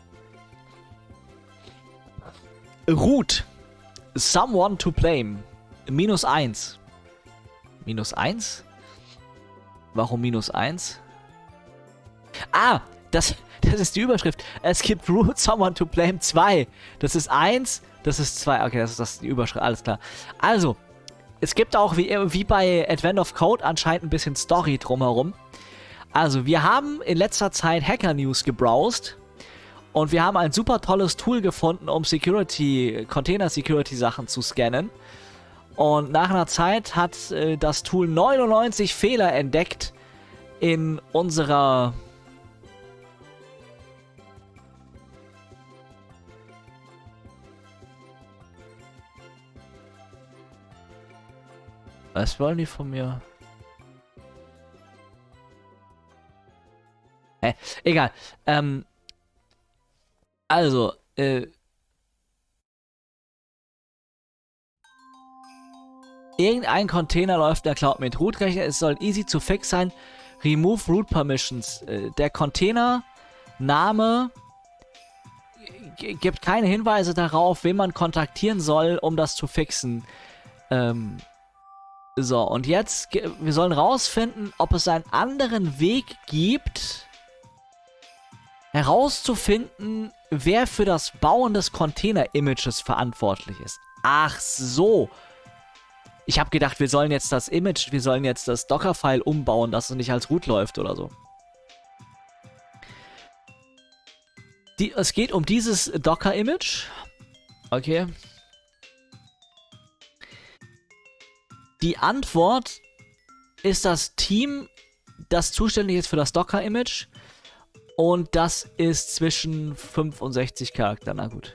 Root. Someone to blame. Minus eins. Minus eins? Warum minus eins? Ah, das, das ist die Überschrift. Es gibt Root Someone to blame zwei. Das ist eins, das ist zwei. Okay, das ist das, die Überschrift. Alles klar. Also, es gibt auch wie, wie bei Advent of Code anscheinend ein bisschen Story drumherum. Also, wir haben in letzter Zeit Hacker News gebrowst. Und wir haben ein super tolles Tool gefunden, um Security, Container-Security-Sachen zu scannen. Und nach einer Zeit hat äh, das Tool neunundneunzig Fehler entdeckt in unserer... Was wollen die von mir? Hä? Egal. Ähm... Also, äh... Irgendein Container läuft in der Cloud mit Root-Rechner. Es soll easy to fix sein. Remove Root Permissions. Äh, der Container, Name, gibt keine Hinweise darauf, wen man kontaktieren soll, um das zu fixen. Ähm, so, und jetzt, wir sollen rausfinden, ob es einen anderen Weg gibt, herauszufinden, wer für das Bauen des Container-Images verantwortlich ist. Ach so. Ich habe gedacht, wir sollen jetzt das Image, wir sollen jetzt das Docker-File umbauen, dass es nicht als Root läuft oder so. Die, es geht um dieses Docker-Image. Okay. Die Antwort ist das Team, das zuständig ist für das Docker-Image. Und das ist zwischen fünfundsechzig Charakteren. Na gut.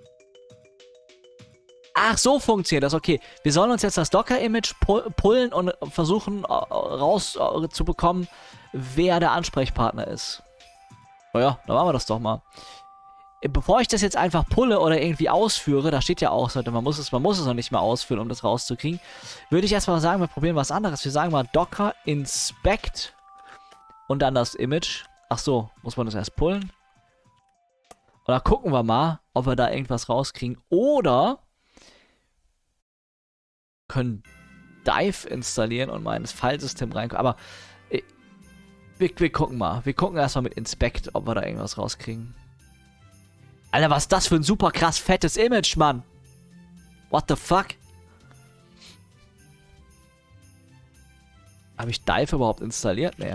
Ach, so funktioniert das. Okay. Wir sollen uns jetzt das Docker-Image pullen und versuchen rauszubekommen, wer der Ansprechpartner ist. Naja, dann machen wir das doch mal. Bevor ich das jetzt einfach pulle oder irgendwie ausführe, da steht ja auch, man muss es, man muss es noch nicht mal ausführen, um das rauszukriegen, würde ich erstmal sagen, wir probieren was anderes. Wir sagen mal Docker inspect und dann das Image. Ach so, muss man das erst pullen? Oder gucken wir mal, ob wir da irgendwas rauskriegen. Oder können Dive installieren und mal ins Filesystem reinkommen. Aber äh, wir, wir gucken mal. Wir gucken erstmal mit Inspect, ob wir da irgendwas rauskriegen. Alter, was ist das für ein super krass fettes Image, Mann? What the fuck? Habe ich Dive überhaupt installiert? Nee.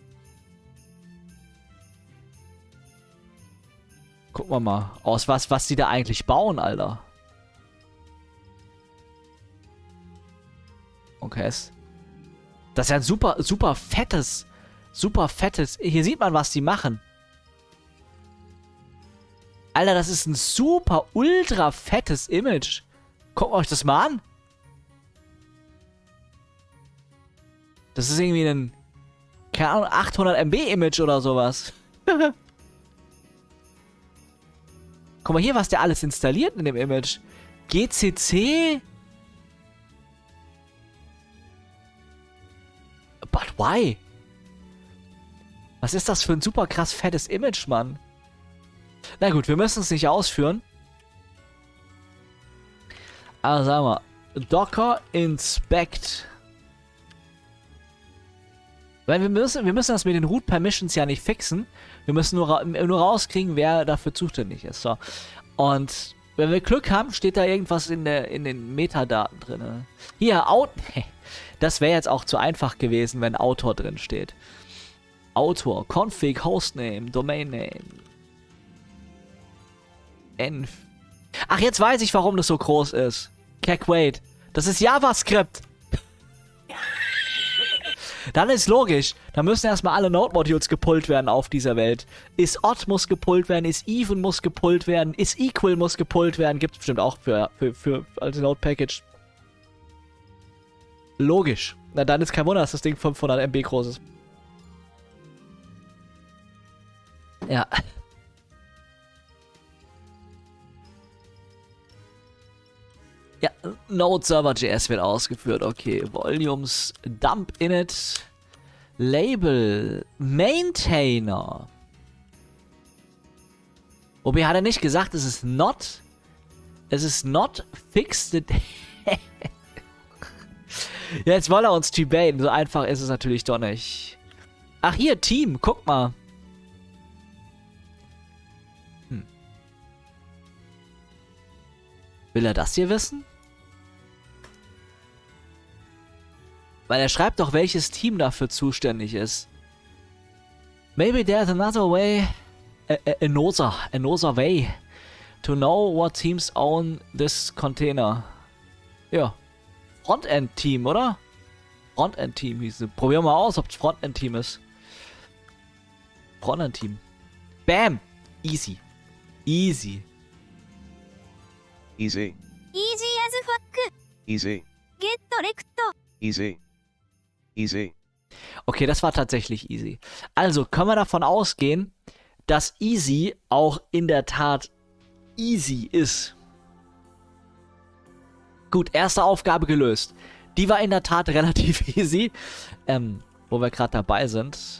Gucken wir mal, aus was, was die da eigentlich bauen, Alter. Okay. Das ist ja ein super, super fettes, super fettes. Hier sieht man, was die machen. Alter, das ist ein super, ultra fettes Image. Guckt euch das mal an. Das ist irgendwie ein, keine Ahnung, achthundert Megabyte Image oder sowas. Guck mal hier, was der alles installiert in dem Image. G C C. But why? Was ist das für ein super krass fettes Image, Mann? Na gut, wir müssen es nicht ausführen. Also sagen wir, Docker inspect. Weil wir müssen, wir müssen das mit den Root Permissions ja nicht fixen. Wir müssen nur, ra nur rauskriegen, wer dafür zuständig ist. So. Und wenn wir Glück haben, steht da irgendwas in, der, in den Metadaten drin. Hier, Out. Das wäre jetzt auch zu einfach gewesen, wenn Autor drin steht. Autor, Config, Hostname, Domain Name. Env. Ach, jetzt weiß ich, warum das so groß ist. Keck, wait. Das ist JavaScript. Dann ist logisch. Da müssen erstmal alle Node-Modules gepullt werden auf dieser Welt. Is odd muss gepullt werden, is even muss gepullt werden, is equal muss gepullt werden. Gibt es bestimmt auch für, für, für als Node-Package. Logisch. Na, dann ist kein Wunder, dass das Ding fünfhundert Megabyte groß ist. Ja. Ja, Node Server.js wird ausgeführt. Okay, Volumes, Dump Init, Label, Maintainer. Wobei hat er nicht gesagt, es ist not, es ist not fixed. Jetzt wollen er uns debaten. So einfach ist es natürlich doch nicht. Ach hier, Team, guck mal. Hm. Will er das hier wissen? Weil er schreibt doch, welches Team dafür zuständig ist. Maybe there's another way, a, a, another, another way to know what teams own this container. Ja. Frontend-Team, oder? Frontend-Team hieß es. Probieren wir mal aus, ob es Frontend-Team ist. Frontend-Team. Bam! Easy. Easy. Easy. Easy as fuck. Easy. Get recto. Easy. Easy. Okay, das war tatsächlich easy. Also können wir davon ausgehen, dass easy auch in der Tat easy ist. Gut, erste Aufgabe gelöst. Die war in der Tat relativ easy. Ähm, wo wir gerade dabei sind.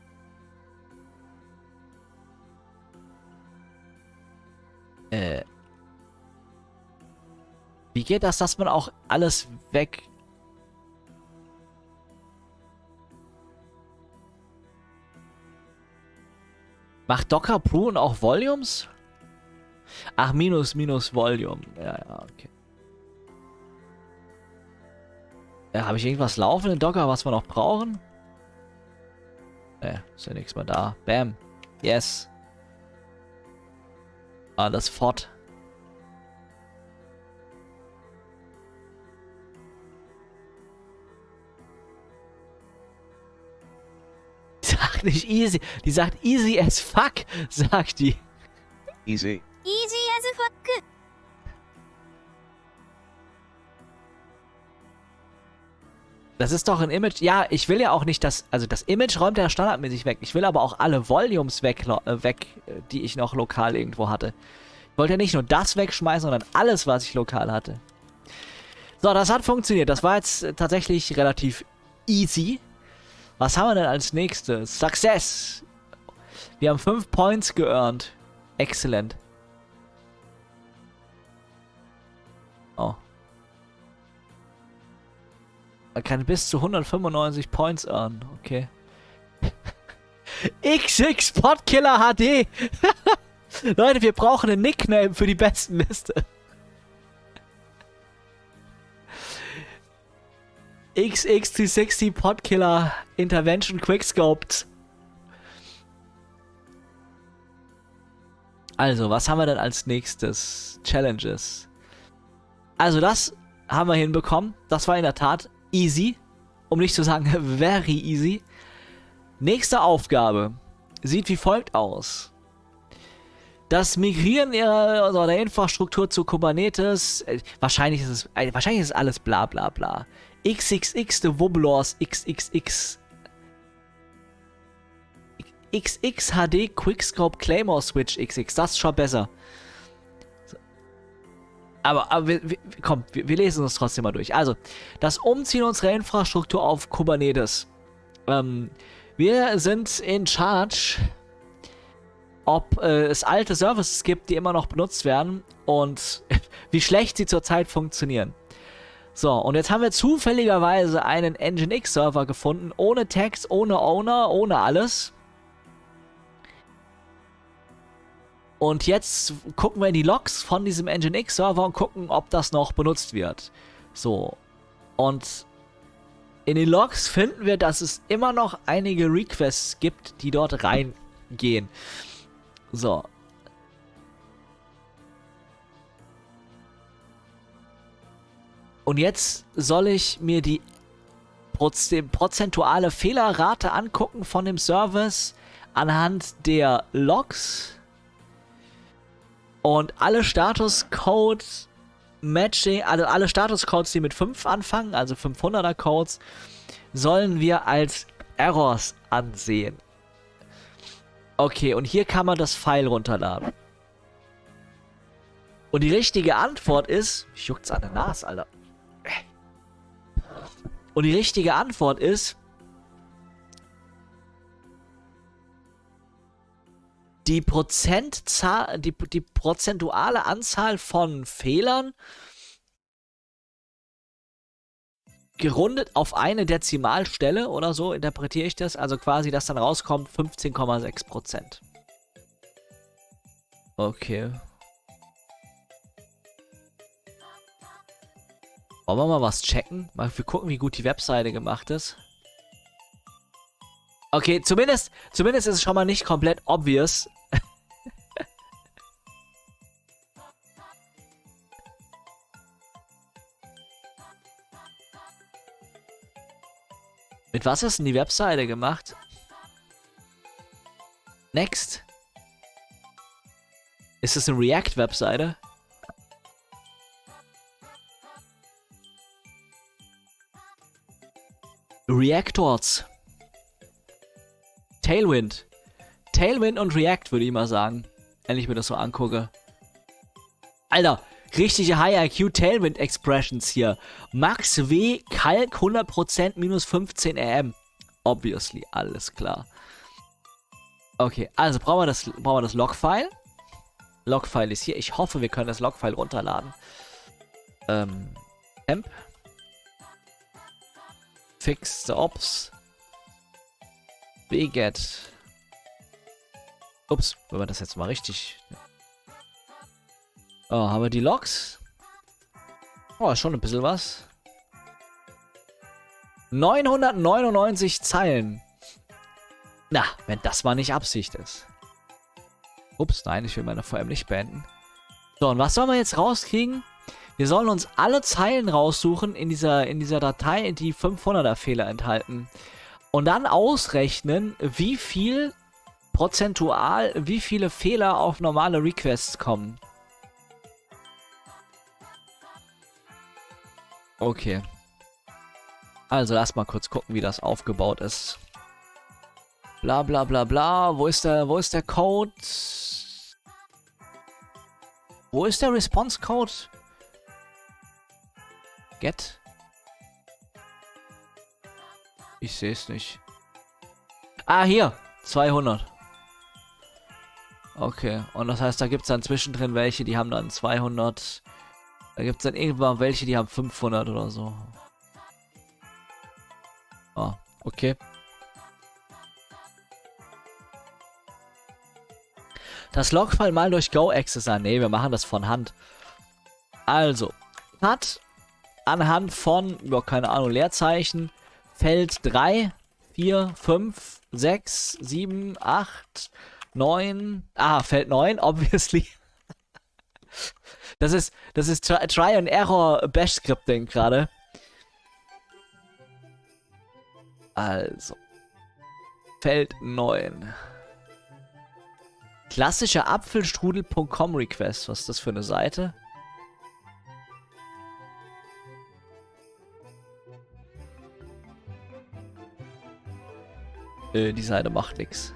Äh. Wie geht das, dass man auch alles weg... Macht Docker Brew und auch Volumes? Ach, minus, minus Volume. Ja, ja, okay. Ja, habe ich irgendwas laufen in Docker, was wir noch brauchen? Ne, ist ja nichts mehr da. Bam. Yes. Alles fort. Die sagt nicht easy. Die sagt easy as fuck, sagt die. Easy. Easy as fuck. Das ist doch ein Image. Ja, ich will ja auch nicht, dass... Also das Image räumt ja standardmäßig weg. Ich will aber auch alle Volumes weg, äh, weg, die ich noch lokal irgendwo hatte. Ich wollte ja nicht nur das wegschmeißen, sondern alles, was ich lokal hatte. So, das hat funktioniert. Das war jetzt tatsächlich relativ easy. Was haben wir denn als nächstes? Success. Wir haben fünf Points geearnt. Excellent. Oh. Man kann bis zu hundertfünfundneunzig Points earnen. Okay. X X Podkiller H D. Leute, wir brauchen einen Nickname für die besten Liste. X X drei sechzig Podkiller Intervention Quickscoped. Also, was haben wir denn als nächstes? Challenges. Also, das haben wir hinbekommen. Das war in der Tat easy. Um nicht zu sagen, very easy. Nächste Aufgabe sieht wie folgt aus. Das Migrieren ihrer, also der Infrastruktur zu Kubernetes. Äh, wahrscheinlich ist es, äh, wahrscheinlich ist es alles bla bla bla. X X X the Wobblers X X X. X X H D Quickscope Claymore Switch X X. Das ist schon besser. Aber, aber wir, wir, komm, wir, wir lesen uns trotzdem mal durch. Also, das Umziehen unserer Infrastruktur auf Kubernetes. Ähm, wir sind in charge, ob äh, es alte Services gibt, die immer noch benutzt werden und wie schlecht sie zurzeit funktionieren. So, und jetzt haben wir zufälligerweise einen Nginx-Server gefunden, ohne Tags, ohne Owner, ohne alles. Und jetzt gucken wir in die Logs von diesem Nginx-Server und gucken, ob das noch benutzt wird. So. Und in den Logs finden wir, dass es immer noch einige Requests gibt, die dort reingehen. So. Und jetzt soll ich mir die prozentuale Fehlerrate angucken von dem Service anhand der Logs. Und alle Statuscode Matching, also alle Statuscodes, die mit fünf anfangen, also fünfhunderter Codes, sollen wir als Errors ansehen. Okay, und hier kann man das File runterladen. Und die richtige Antwort ist... Ich juckt's an der Nase, Alter. Und die richtige Antwort ist... Die Prozentzahl, die, die prozentuale Anzahl von Fehlern gerundet auf eine Dezimalstelle oder so interpretiere ich das. Also quasi, dass dann rauskommt fünfzehn Komma sechs Prozent. Okay. Wollen wir mal was checken? Mal wir gucken, wie gut die Webseite gemacht ist. Okay, zumindest, zumindest ist es schon mal nicht komplett obvious. Mit was ist denn die Webseite gemacht? Next. Ist es eine React-Webseite? Reactors. Tailwind. Tailwind und React, würde ich mal sagen. Wenn ich mir das so angucke. Alter, richtige High-I Q-Tailwind-Expressions hier. Max W, Kalk hundert Prozent, minus fünfzehn R M. Obviously, alles klar. Okay, also brauchen wir das, brauchen wir das Logfile. Logfile ist hier. Ich hoffe, wir können das Logfile runterladen. Ähm, Temp. Fix the Ops. Wget. Ups, wenn wir das jetzt mal richtig... Oh, haben wir die Logs? Oh, schon ein bisschen was. neunhundertneunundneunzig Zeilen. Na, wenn das mal nicht Absicht ist. Ups, nein, ich will meine V M nicht beenden. So, und was sollen wir jetzt rauskriegen? Wir sollen uns alle Zeilen raussuchen in dieser, in dieser Datei, die fünfhunderter Fehler enthalten. Und dann ausrechnen, wie viel prozentual, wie viele Fehler auf normale Requests kommen. Okay. Also lass mal kurz gucken, wie das aufgebaut ist. Bla bla bla bla. Wo ist der, wo ist der Code? Wo ist der Response Code? Get? Ich sehe es nicht. Ah, hier. zweihundert. Okay. Und das heißt, da gibt es dann zwischendrin welche, die haben dann zweihundert. Da gibt es dann irgendwann welche, die haben fünfhundert oder so. Ah, okay. Das Logfile mal durch Go-Accessor. Nee, wir machen das von Hand. Also, hat anhand von, ja, keine Ahnung, Leerzeichen, Feld drei, vier, fünf, sechs, sieben, acht, neun. Ah, Feld neun, obviously. Das ist, das ist Try, Try and Error Bash Scripting gerade. Also. Feld neun. Klassischer Apfelstrudel Punkt com Request. Was ist das für eine Seite? Äh, die Seite macht nichts.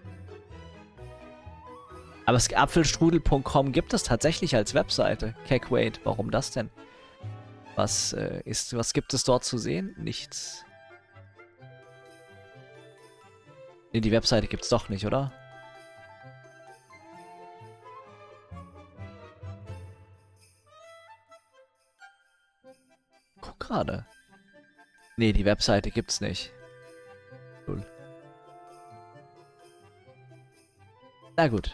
Aber das Apfelstrudel Punkt com gibt es tatsächlich als Webseite. Cackwait, warum das denn? Was äh, ist, was gibt es dort zu sehen? Nichts. Ne, die Webseite gibt's doch nicht, oder? Guck gerade. Ne, die Webseite gibt's nicht. Cool. Na gut.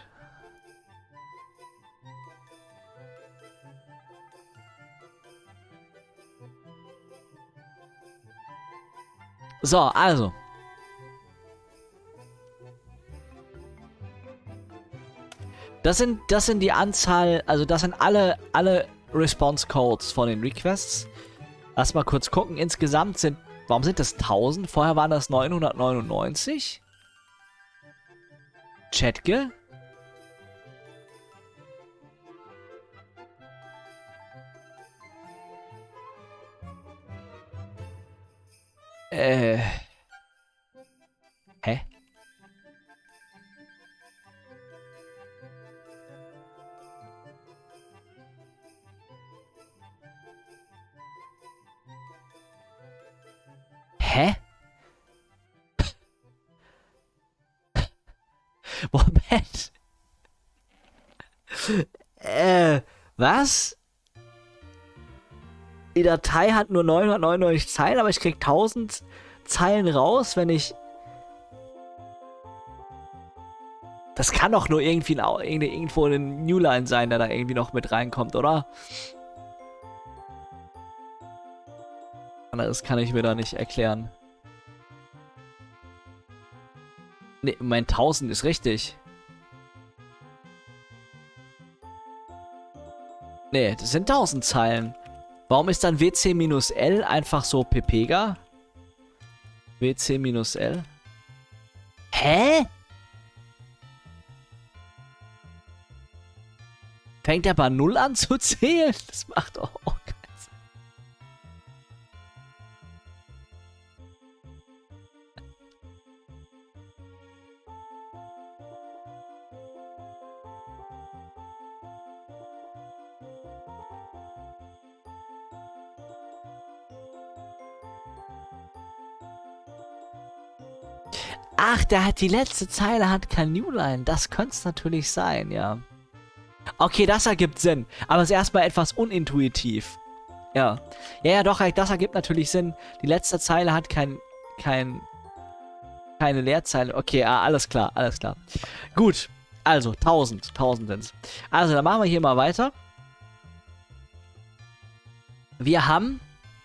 So, also. Das sind, das sind die Anzahl, also das sind alle, alle Response Codes von den Requests. Lass mal kurz gucken. Insgesamt sind, warum sind das tausend? Vorher waren das neunhundertneunundneunzig. Chatge. Äh. Hä? Hä? Moment. äh, was? Die Datei hat nur neunhundertneunundneunzig Zeilen, aber ich krieg tausend Zeilen raus, wenn ich... Das kann doch nur irgendwie ein, irgendwo ein Newline sein, der da irgendwie noch mit reinkommt, oder? Das kann ich mir da nicht erklären. Ne, mein tausend ist richtig. Ne, das sind tausend Zeilen. Warum ist dann W C-L einfach so Pepega? W C-L? Hä? Fängt er bei null an zu zählen? Das macht auch keinen Sinn. Ach, der hat die letzte Zeile hat kein Newline. Das könnte es natürlich sein, ja. Okay, das ergibt Sinn. Aber es ist erstmal etwas unintuitiv. Ja. Ja, ja, doch, das ergibt natürlich Sinn. Die letzte Zeile hat kein, kein, keine Leerzeile. Okay, ah, alles klar, alles klar. Gut. Also, tausend. tausend sind's. Also, dann machen wir hier mal weiter. Wir haben...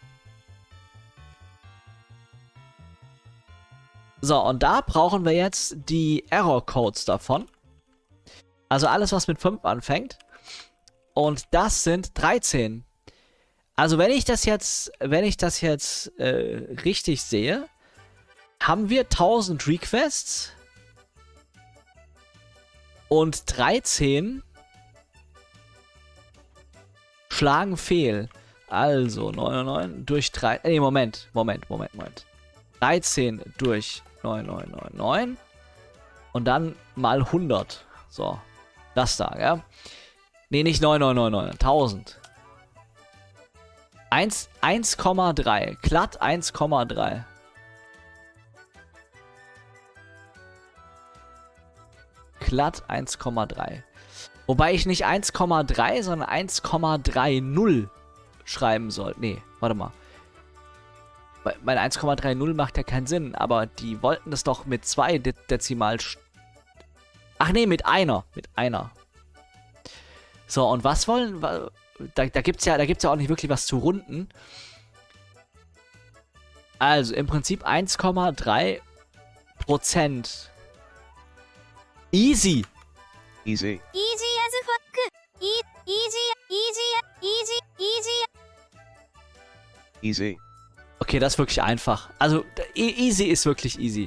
So, und da brauchen wir jetzt die Error-Codes davon. Also alles, was mit fünf anfängt. Und das sind dreizehn. Also wenn ich das jetzt, wenn ich das jetzt äh, richtig sehe, haben wir tausend Requests und dreizehn schlagen fehl. Also neunundneunzig durch drei. Nee, Moment, Moment, Moment, Moment. dreizehn durch neun neun neun neun und dann mal hundert. So, das da, ja. Nee, nicht neun neun neun neun, tausend. eins Komma drei, glatt eins Komma drei. Glatt eins Komma drei. Wobei ich nicht eins Komma drei, sondern eins Komma dreißig schreiben soll. Nee, warte mal. Mein eins Komma dreißig macht ja keinen Sinn, aber die wollten das doch mit zwei De Dezimal... Ach nee, mit einer. Mit einer. So, und was wollen... Da, da gibt's ja, da gibt's ja auch nicht wirklich was zu runden. Also, im Prinzip eins Komma drei Prozent. Easy. Easy. Easy as fuck. E easy, easy, easy, easy. Easy. Okay, das ist wirklich einfach. Also, e easy ist wirklich easy.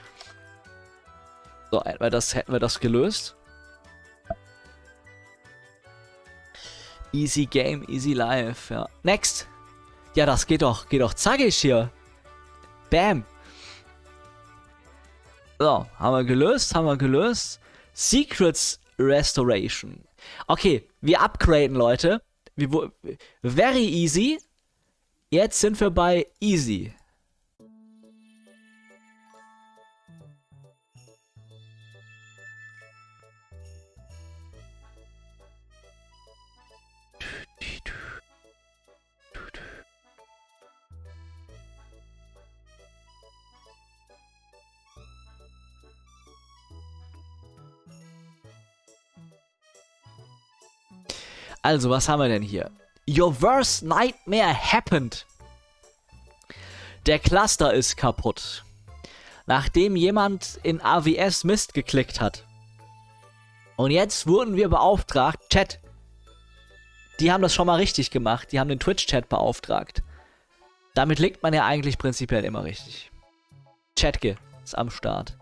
So, hätten wir das, hätten wir das gelöst. Easy Game, easy life, ja. Next. Ja, das geht doch, geht doch zackig hier. Bam. So, haben wir gelöst, haben wir gelöst. Secrets Restoration. Okay, wir upgraden, Leute. Wir, very easy. Jetzt sind wir bei easy. Also, was haben wir denn hier? Your worst nightmare happened. Der Cluster ist kaputt. Nachdem jemand in A W S Mist geklickt hat. Und jetzt wurden wir beauftragt, Chat. Die haben das schon mal richtig gemacht. Die haben den Twitch-Chat beauftragt. Damit liegt man ja eigentlich prinzipiell immer richtig. Chatke ist am Start.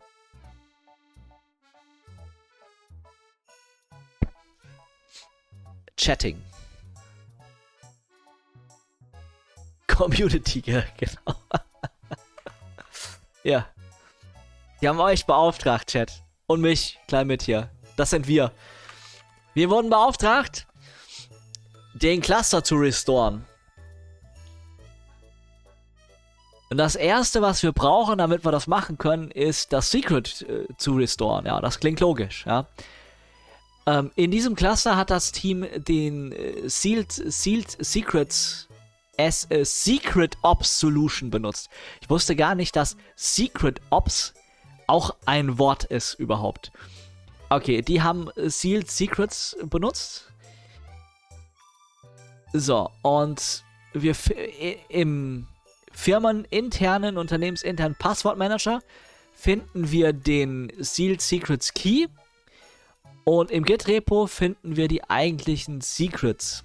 Chatting. Community, genau. Ja. Die haben euch beauftragt, Chat. Und mich, klein mit hier. Das sind wir. Wir wurden beauftragt, den Cluster zu restoren. Und das erste, was wir brauchen, damit wir das machen können, ist das Secret äh, zu restoren. Ja, das klingt logisch, ja. Ähm, in diesem Cluster hat das Team den äh, Sealed, Sealed Secrets as a Secret Ops Solution benutzt. Ich wusste gar nicht, dass Secret Ops auch ein Wort ist überhaupt. Okay, die haben Sealed Secrets benutzt. So, und wir im firmeninternen, unternehmensinternen Passwortmanager finden wir den Sealed Secrets Key und im Git-Repo finden wir die eigentlichen Secrets.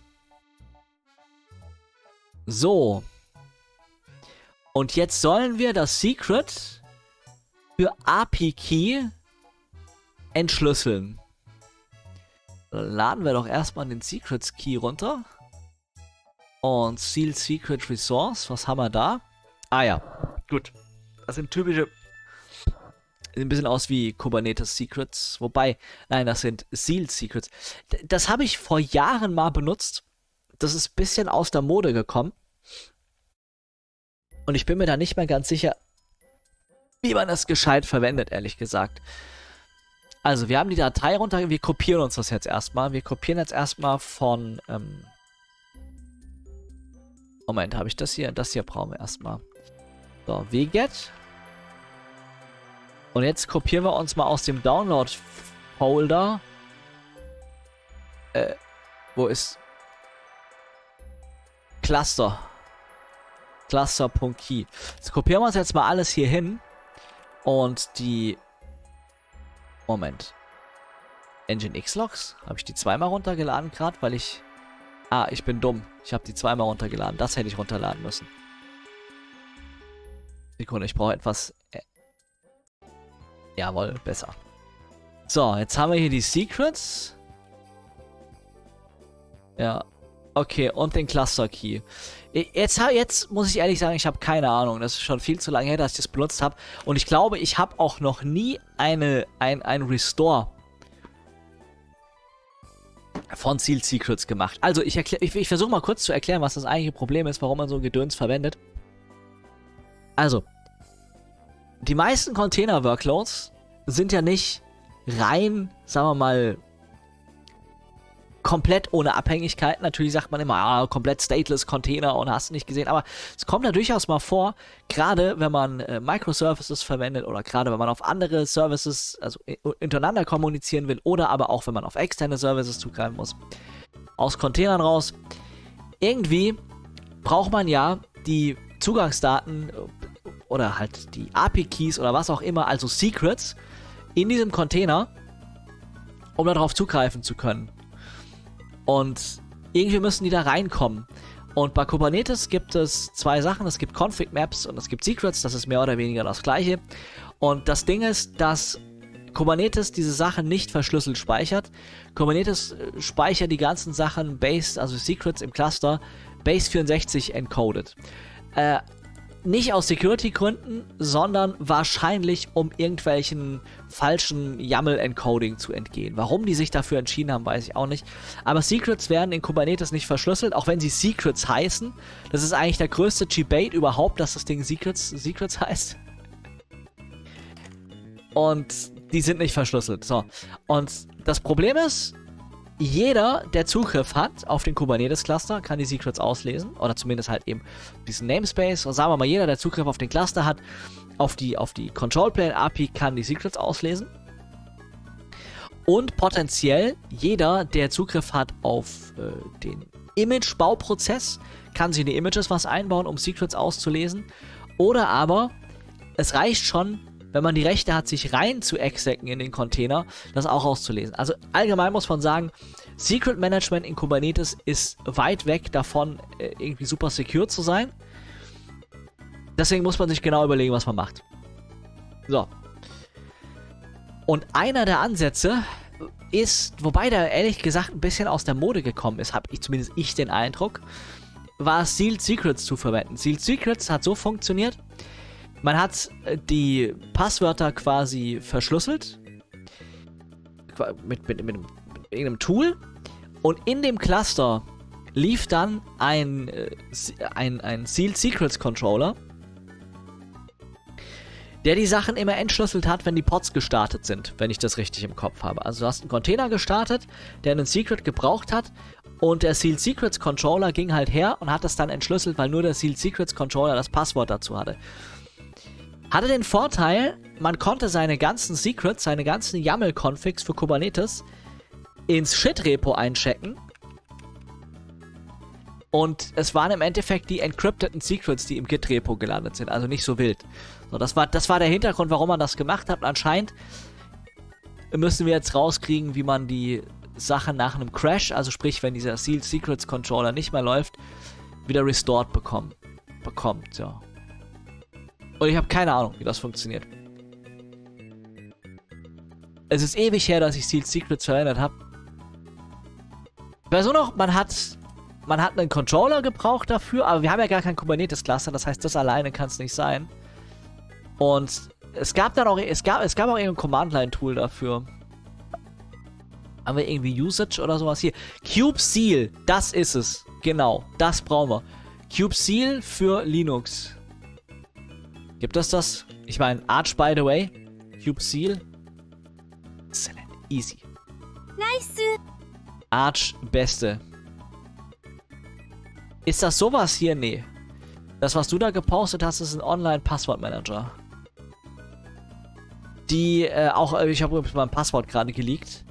So. Und jetzt sollen wir das Secret für A P I Key entschlüsseln. Dann laden wir doch erstmal den Secrets Key runter. Und Sealed Secret Resource, was haben wir da? Ah ja, gut. Das sind typische... Sieht ein bisschen aus wie Kubernetes Secrets. Wobei, nein, das sind Sealed Secrets. D das habe ich vor Jahren mal benutzt. Das ist ein bisschen aus der Mode gekommen. Und ich bin mir da nicht mehr ganz sicher, wie man das gescheit verwendet, ehrlich gesagt. Also, wir haben die Datei runter, wir kopieren uns das jetzt erstmal. Wir kopieren jetzt erstmal von, ähm Moment, habe ich das hier? Das hier brauchen wir erstmal. So, wget. Und jetzt kopieren wir uns mal aus dem Download-Folder. Äh, wo ist... Cluster. Cluster.key. Jetzt kopieren wir uns jetzt mal alles hier hin. Und die... Moment. Nginx-Logs? Habe ich die zweimal runtergeladen gerade, weil ich... Ah, ich bin dumm. Ich habe die zweimal runtergeladen. Das hätte ich runterladen müssen. Sekunde, ich brauche etwas... Äh Jawohl, besser. So, jetzt haben wir hier die Secrets. Ja. Okay, und den Cluster Key. Jetzt, jetzt muss ich ehrlich sagen, ich habe keine Ahnung. Das ist schon viel zu lange her, dass ich das benutzt habe. Und ich glaube, ich habe auch noch nie eine, ein, ein Restore von Sealed Secrets gemacht. Also, ich, erklär, ich, ich versuche mal kurz zu erklären, was das eigentliche Problem ist, warum man so Gedöns verwendet. Also, die meisten Container-Workloads sind ja nicht rein, sagen wir mal, komplett ohne Abhängigkeit. Natürlich sagt man immer, ja, komplett stateless Container und hast nicht gesehen, aber es kommt da durchaus mal vor, gerade wenn man äh, Microservices verwendet oder gerade wenn man auf andere Services, also untereinander kommunizieren will oder aber auch wenn man auf externe Services zugreifen muss, aus Containern raus. Irgendwie braucht man ja die Zugangsdaten oder halt die A P I-Keys oder was auch immer, also Secrets, in diesem Container, um darauf zugreifen zu können. Und irgendwie müssen die da reinkommen. Und bei Kubernetes gibt es zwei Sachen. Es gibt Config-Maps und es gibt Secrets. Das ist mehr oder weniger das Gleiche. Und das Ding ist, dass Kubernetes diese Sachen nicht verschlüsselt speichert. Kubernetes speichert die ganzen Sachen based, also Secrets im Cluster, base vierundsechzig encoded. Äh, Nicht aus Security-Gründen, sondern wahrscheinlich, um irgendwelchen falschen YAML-Encoding zu entgehen. Warum die sich dafür entschieden haben, weiß ich auch nicht. Aber Secrets werden in Kubernetes nicht verschlüsselt, auch wenn sie Secrets heißen. Das ist eigentlich der größte Debate überhaupt, dass das Ding Secrets, Secrets heißt. Und die sind nicht verschlüsselt. So. Und das Problem ist, jeder, der Zugriff hat auf den Kubernetes-Cluster, kann die Secrets auslesen. Oder zumindest halt eben diesen Namespace. Und sagen wir mal, jeder, der Zugriff auf den Cluster hat, auf die, auf die Control-Plane-A P I, kann die Secrets auslesen. Und potenziell jeder, der Zugriff hat auf äh, den Image-Bauprozess, kann sich in die Images was einbauen, um Secrets auszulesen. Oder aber, es reicht schon, wenn man die Rechte hat, sich rein zu execen in den Container, das auch auszulesen. Also allgemein muss man sagen, Secret Management in Kubernetes ist weit weg davon, irgendwie super secure zu sein. Deswegen muss man sich genau überlegen, was man macht. So. Und einer der Ansätze ist, wobei der ehrlich gesagt ein bisschen aus der Mode gekommen ist, habe ich zumindest ich den Eindruck, war Sealed Secrets zu verwenden. Sealed Secrets hat so funktioniert, man hat die Passwörter quasi verschlüsselt mit, mit, mit, mit irgendeinem Tool und in dem Cluster lief dann ein, ein, ein Sealed Secrets Controller, der die Sachen immer entschlüsselt hat, wenn die Pods gestartet sind, wenn ich das richtig im Kopf habe. Also du hast einen Container gestartet, der einen Secret gebraucht hat und der Sealed Secrets Controller ging halt her und hat das dann entschlüsselt, weil nur der Sealed Secrets Controller das Passwort dazu hatte. Hatte den Vorteil, man konnte seine ganzen Secrets, seine ganzen YAML-Configs für Kubernetes ins Shit-Repo einchecken. Und es waren im Endeffekt die encrypteten Secrets, die im Git-Repo gelandet sind, also nicht so wild. So, das war, das war der Hintergrund, warum man das gemacht hat. Und anscheinend müssen wir jetzt rauskriegen, wie man die Sachen nach einem Crash, also sprich, wenn dieser Sealed Secrets Controller nicht mehr läuft, wieder restored bekommen, bekommt, ja. Und ich habe keine Ahnung, wie das funktioniert. Es ist ewig her, dass ich Sealed Secrets verwendet habe. Ich weiß nur noch, man hat, man hat einen Controller gebraucht dafür, aber wir haben ja gar kein Kubernetes-Cluster, das heißt, das alleine kann es nicht sein. Und es gab dann auch, es gab, es gab auch irgendein Command-Line-Tool dafür. Haben wir irgendwie Usage oder sowas hier? Kubectl, das ist es. Genau, das brauchen wir. Kubectl für Linux. Gibt es das? Ich meine, Arch, by the way. Cube Seal. Excellent. Easy. Nice. Arch, beste. Ist das sowas hier? Nee. Das, was du da gepostet hast, ist ein Online-Passwortmanager. Die, äh, auch, ich habe übrigens mein Passwort gerade geleakt.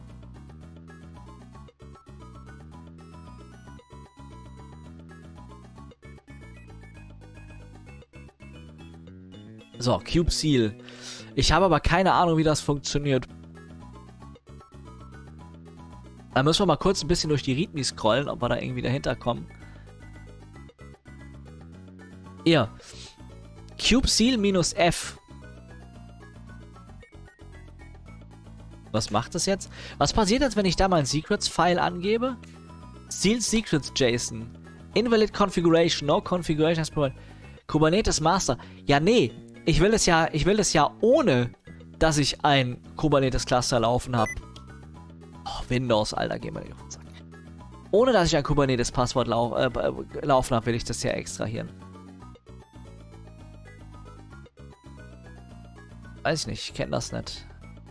So, Cube Seal. Ich habe aber keine Ahnung, wie das funktioniert. Da müssen wir mal kurz ein bisschen durch die README scrollen, ob wir da irgendwie dahinter kommen. Hier. Cube Seal minus F. Was macht das jetzt? Was passiert jetzt, wenn ich da mein Secrets-File angebe? Seal Secrets JSON. Invalid Configuration. No Configuration has provided. Kubernetes Master. Ja, nee. Ich will es ja, ich will es ja ohne, dass ich ein Kubernetes-Cluster laufen habe. Oh, Windows, Alter, geh mal auf den Sack. Ohne, dass ich ein Kubernetes-Passwort lau äh, laufen habe, will ich das ja extrahieren. Weiß ich nicht, ich kenne das nicht.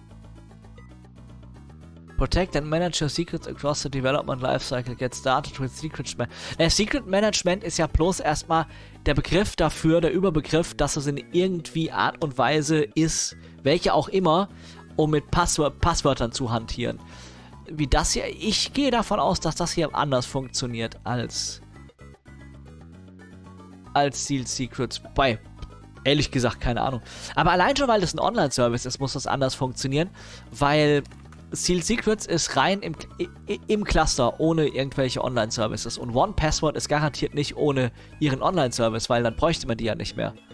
Protect and manage your secrets across the development lifecycle. Get started with secret management. Äh, Secret Management ist ja bloß erstmal der Begriff dafür, der Überbegriff, dass es in irgendwie Art und Weise ist, welche auch immer, um mit Passwör Passwörtern zu hantieren. Wie das hier, ich gehe davon aus, dass das hier anders funktioniert als als Seal Secrets. Bei ehrlich gesagt, keine Ahnung. Aber allein schon, weil das ein Online-Service ist, muss das anders funktionieren, weil Seal Secrets ist rein im, im Cluster, ohne irgendwelche Online-Services. Und one Password ist garantiert nicht ohne ihren Online-Service, weil dann bräuchte man die ja nicht mehr.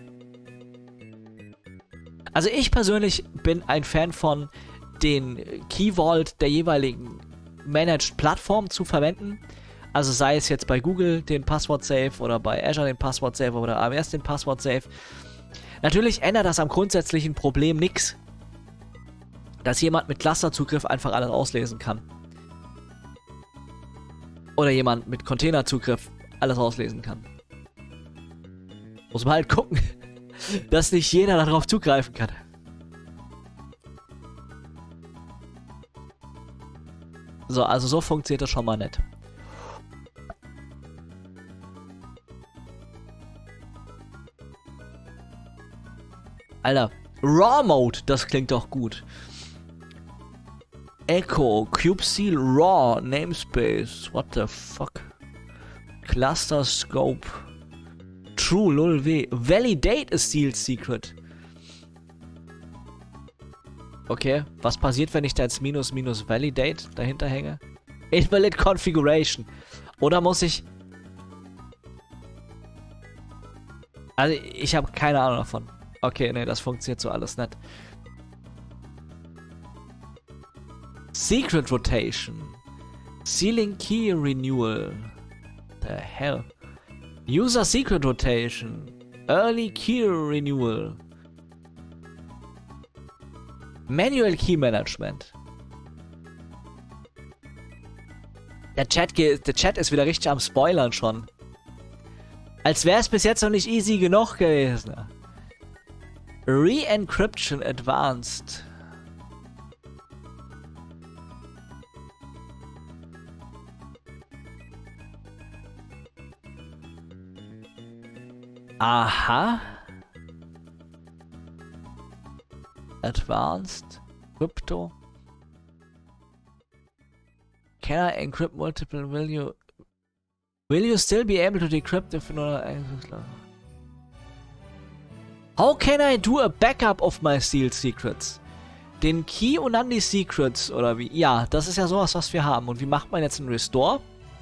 Also ich persönlich bin ein Fan von den Key Vault der jeweiligen Managed Plattform zu verwenden. Also sei es jetzt bei Google den Passwort Safe oder bei Azure den Passwort Safe oder A W S den Passwort Safe. Natürlich ändert das am grundsätzlichen Problem nichts, dass jemand mit Clusterzugriff einfach alles auslesen kann. Oder jemand mit Containerzugriff alles auslesen kann. Muss man halt gucken, dass nicht jeder darauf zugreifen kann. So, also so funktioniert das schon mal nicht. Alter, Raw Mode, das klingt doch gut. Echo, Cube Seal Raw, Namespace, what the fuck? Cluster Scope. True, lol w. Validate a Seal Secret. Okay, was passiert, wenn ich da jetzt minus minus Validate dahinter hänge? Invalid Configuration. Oder muss ich... Also, ich habe keine Ahnung davon. Okay, nee, das funktioniert so alles nicht. Secret Rotation. Sealing Key Renewal. The hell? User Secret Rotation. Early Key Renewal. Manual Key Management. Der Chat, der Chat ist wieder richtig am Spoilern schon. Als wäre es bis jetzt noch nicht easy genug gewesen. Re-Encryption Advanced. Aha. Advanced. Crypto. Can I encrypt multiple? Will you... Will you still be able to decrypt if not... How can I do a backup of my Seal Secrets? Den Key und dann die Secrets, oder wie? Ja, das ist ja sowas, was wir haben. Und wie macht man jetzt einen Restore?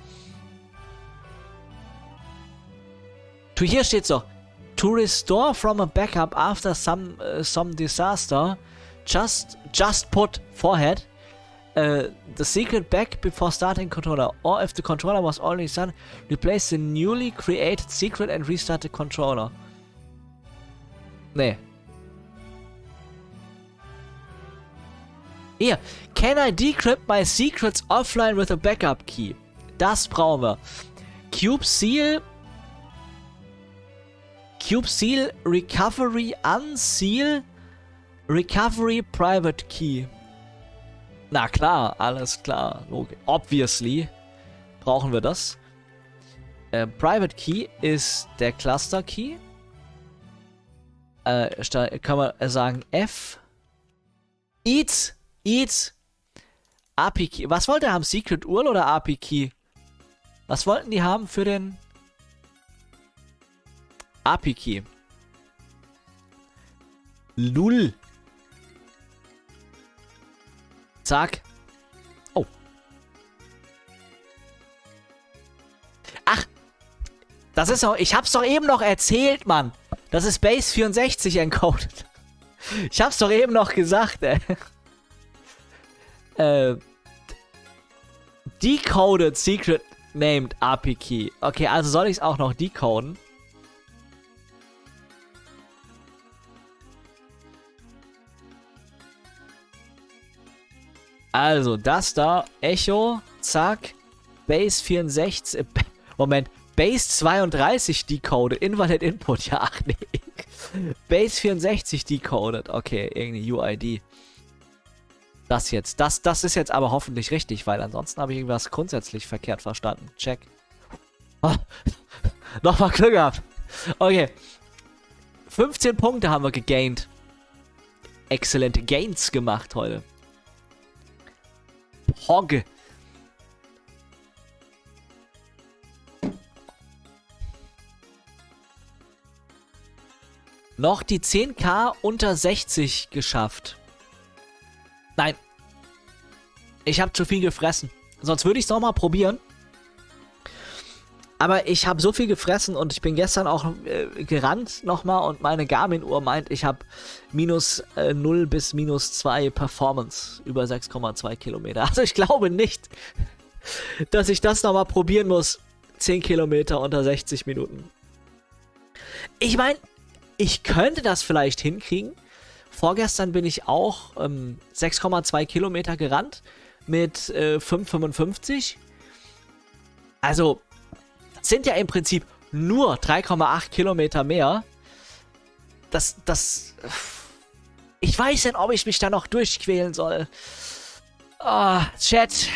To hier steht's doch. To restore from a backup after some uh, some disaster, just just put forehead uh, the secret back before starting controller. Or if the controller was already started, replace the newly created secret and restart the controller. Nee. Hier. Can I decrypt my secrets offline with a backup key? Das brauchen wir. Cube Seal. Cube Seal, Recovery, Unseal, Recovery, Private Key. Na klar, alles klar. Okay. Obviously brauchen wir das. Äh, Private Key ist der Cluster Key. Äh, kann man sagen F. Eats. Eats. A P Key. Was wollte er haben? Secret U R L oder A P Key? Was wollten die haben für den A P Key? Lul. Zack. Oh. Ach. Das ist doch... Ich hab's doch eben noch erzählt, Mann. Das ist Base vierundsechzig encoded. Ich hab's doch eben noch gesagt, ey. Äh... Decoded Secret Named A P Key. Okay, also soll ich es auch noch decoden? Also, das da, Echo, zack, Base vierundsechzig, äh, Moment, Base zweiunddreißig decoded, Invalid Input, ja, ach nee. Base vierundsechzig decoded, okay, irgendeine U I D. Das jetzt, das, das ist jetzt aber hoffentlich richtig, weil ansonsten habe ich irgendwas grundsätzlich verkehrt verstanden. Check. Oh, nochmal Glück gehabt. Okay. fünfzehn Punkte haben wir gegained. Exzellente Gains gemacht heute. Hogge. Noch die zehn K unter sechzig geschafft. Nein. Ich habe zu viel gefressen. Sonst würde ich es nochmal probieren. Aber ich habe so viel gefressen und ich bin gestern auch äh, gerannt nochmal und meine Garmin-Uhr meint, ich habe minus äh, null bis minus zwei Performance über sechs Komma zwei Kilometer. Also ich glaube nicht, dass ich das nochmal probieren muss. zehn Kilometer unter sechzig Minuten. Ich meine, ich könnte das vielleicht hinkriegen. Vorgestern bin ich auch ähm, sechs Komma zwei Kilometer gerannt mit äh, fünf Komma fünfundfünfzig. Also, das sind ja im Prinzip nur drei Komma acht Kilometer mehr. Das, das... Ich weiß nicht, ob ich mich da noch durchquälen soll. Oh, Chat.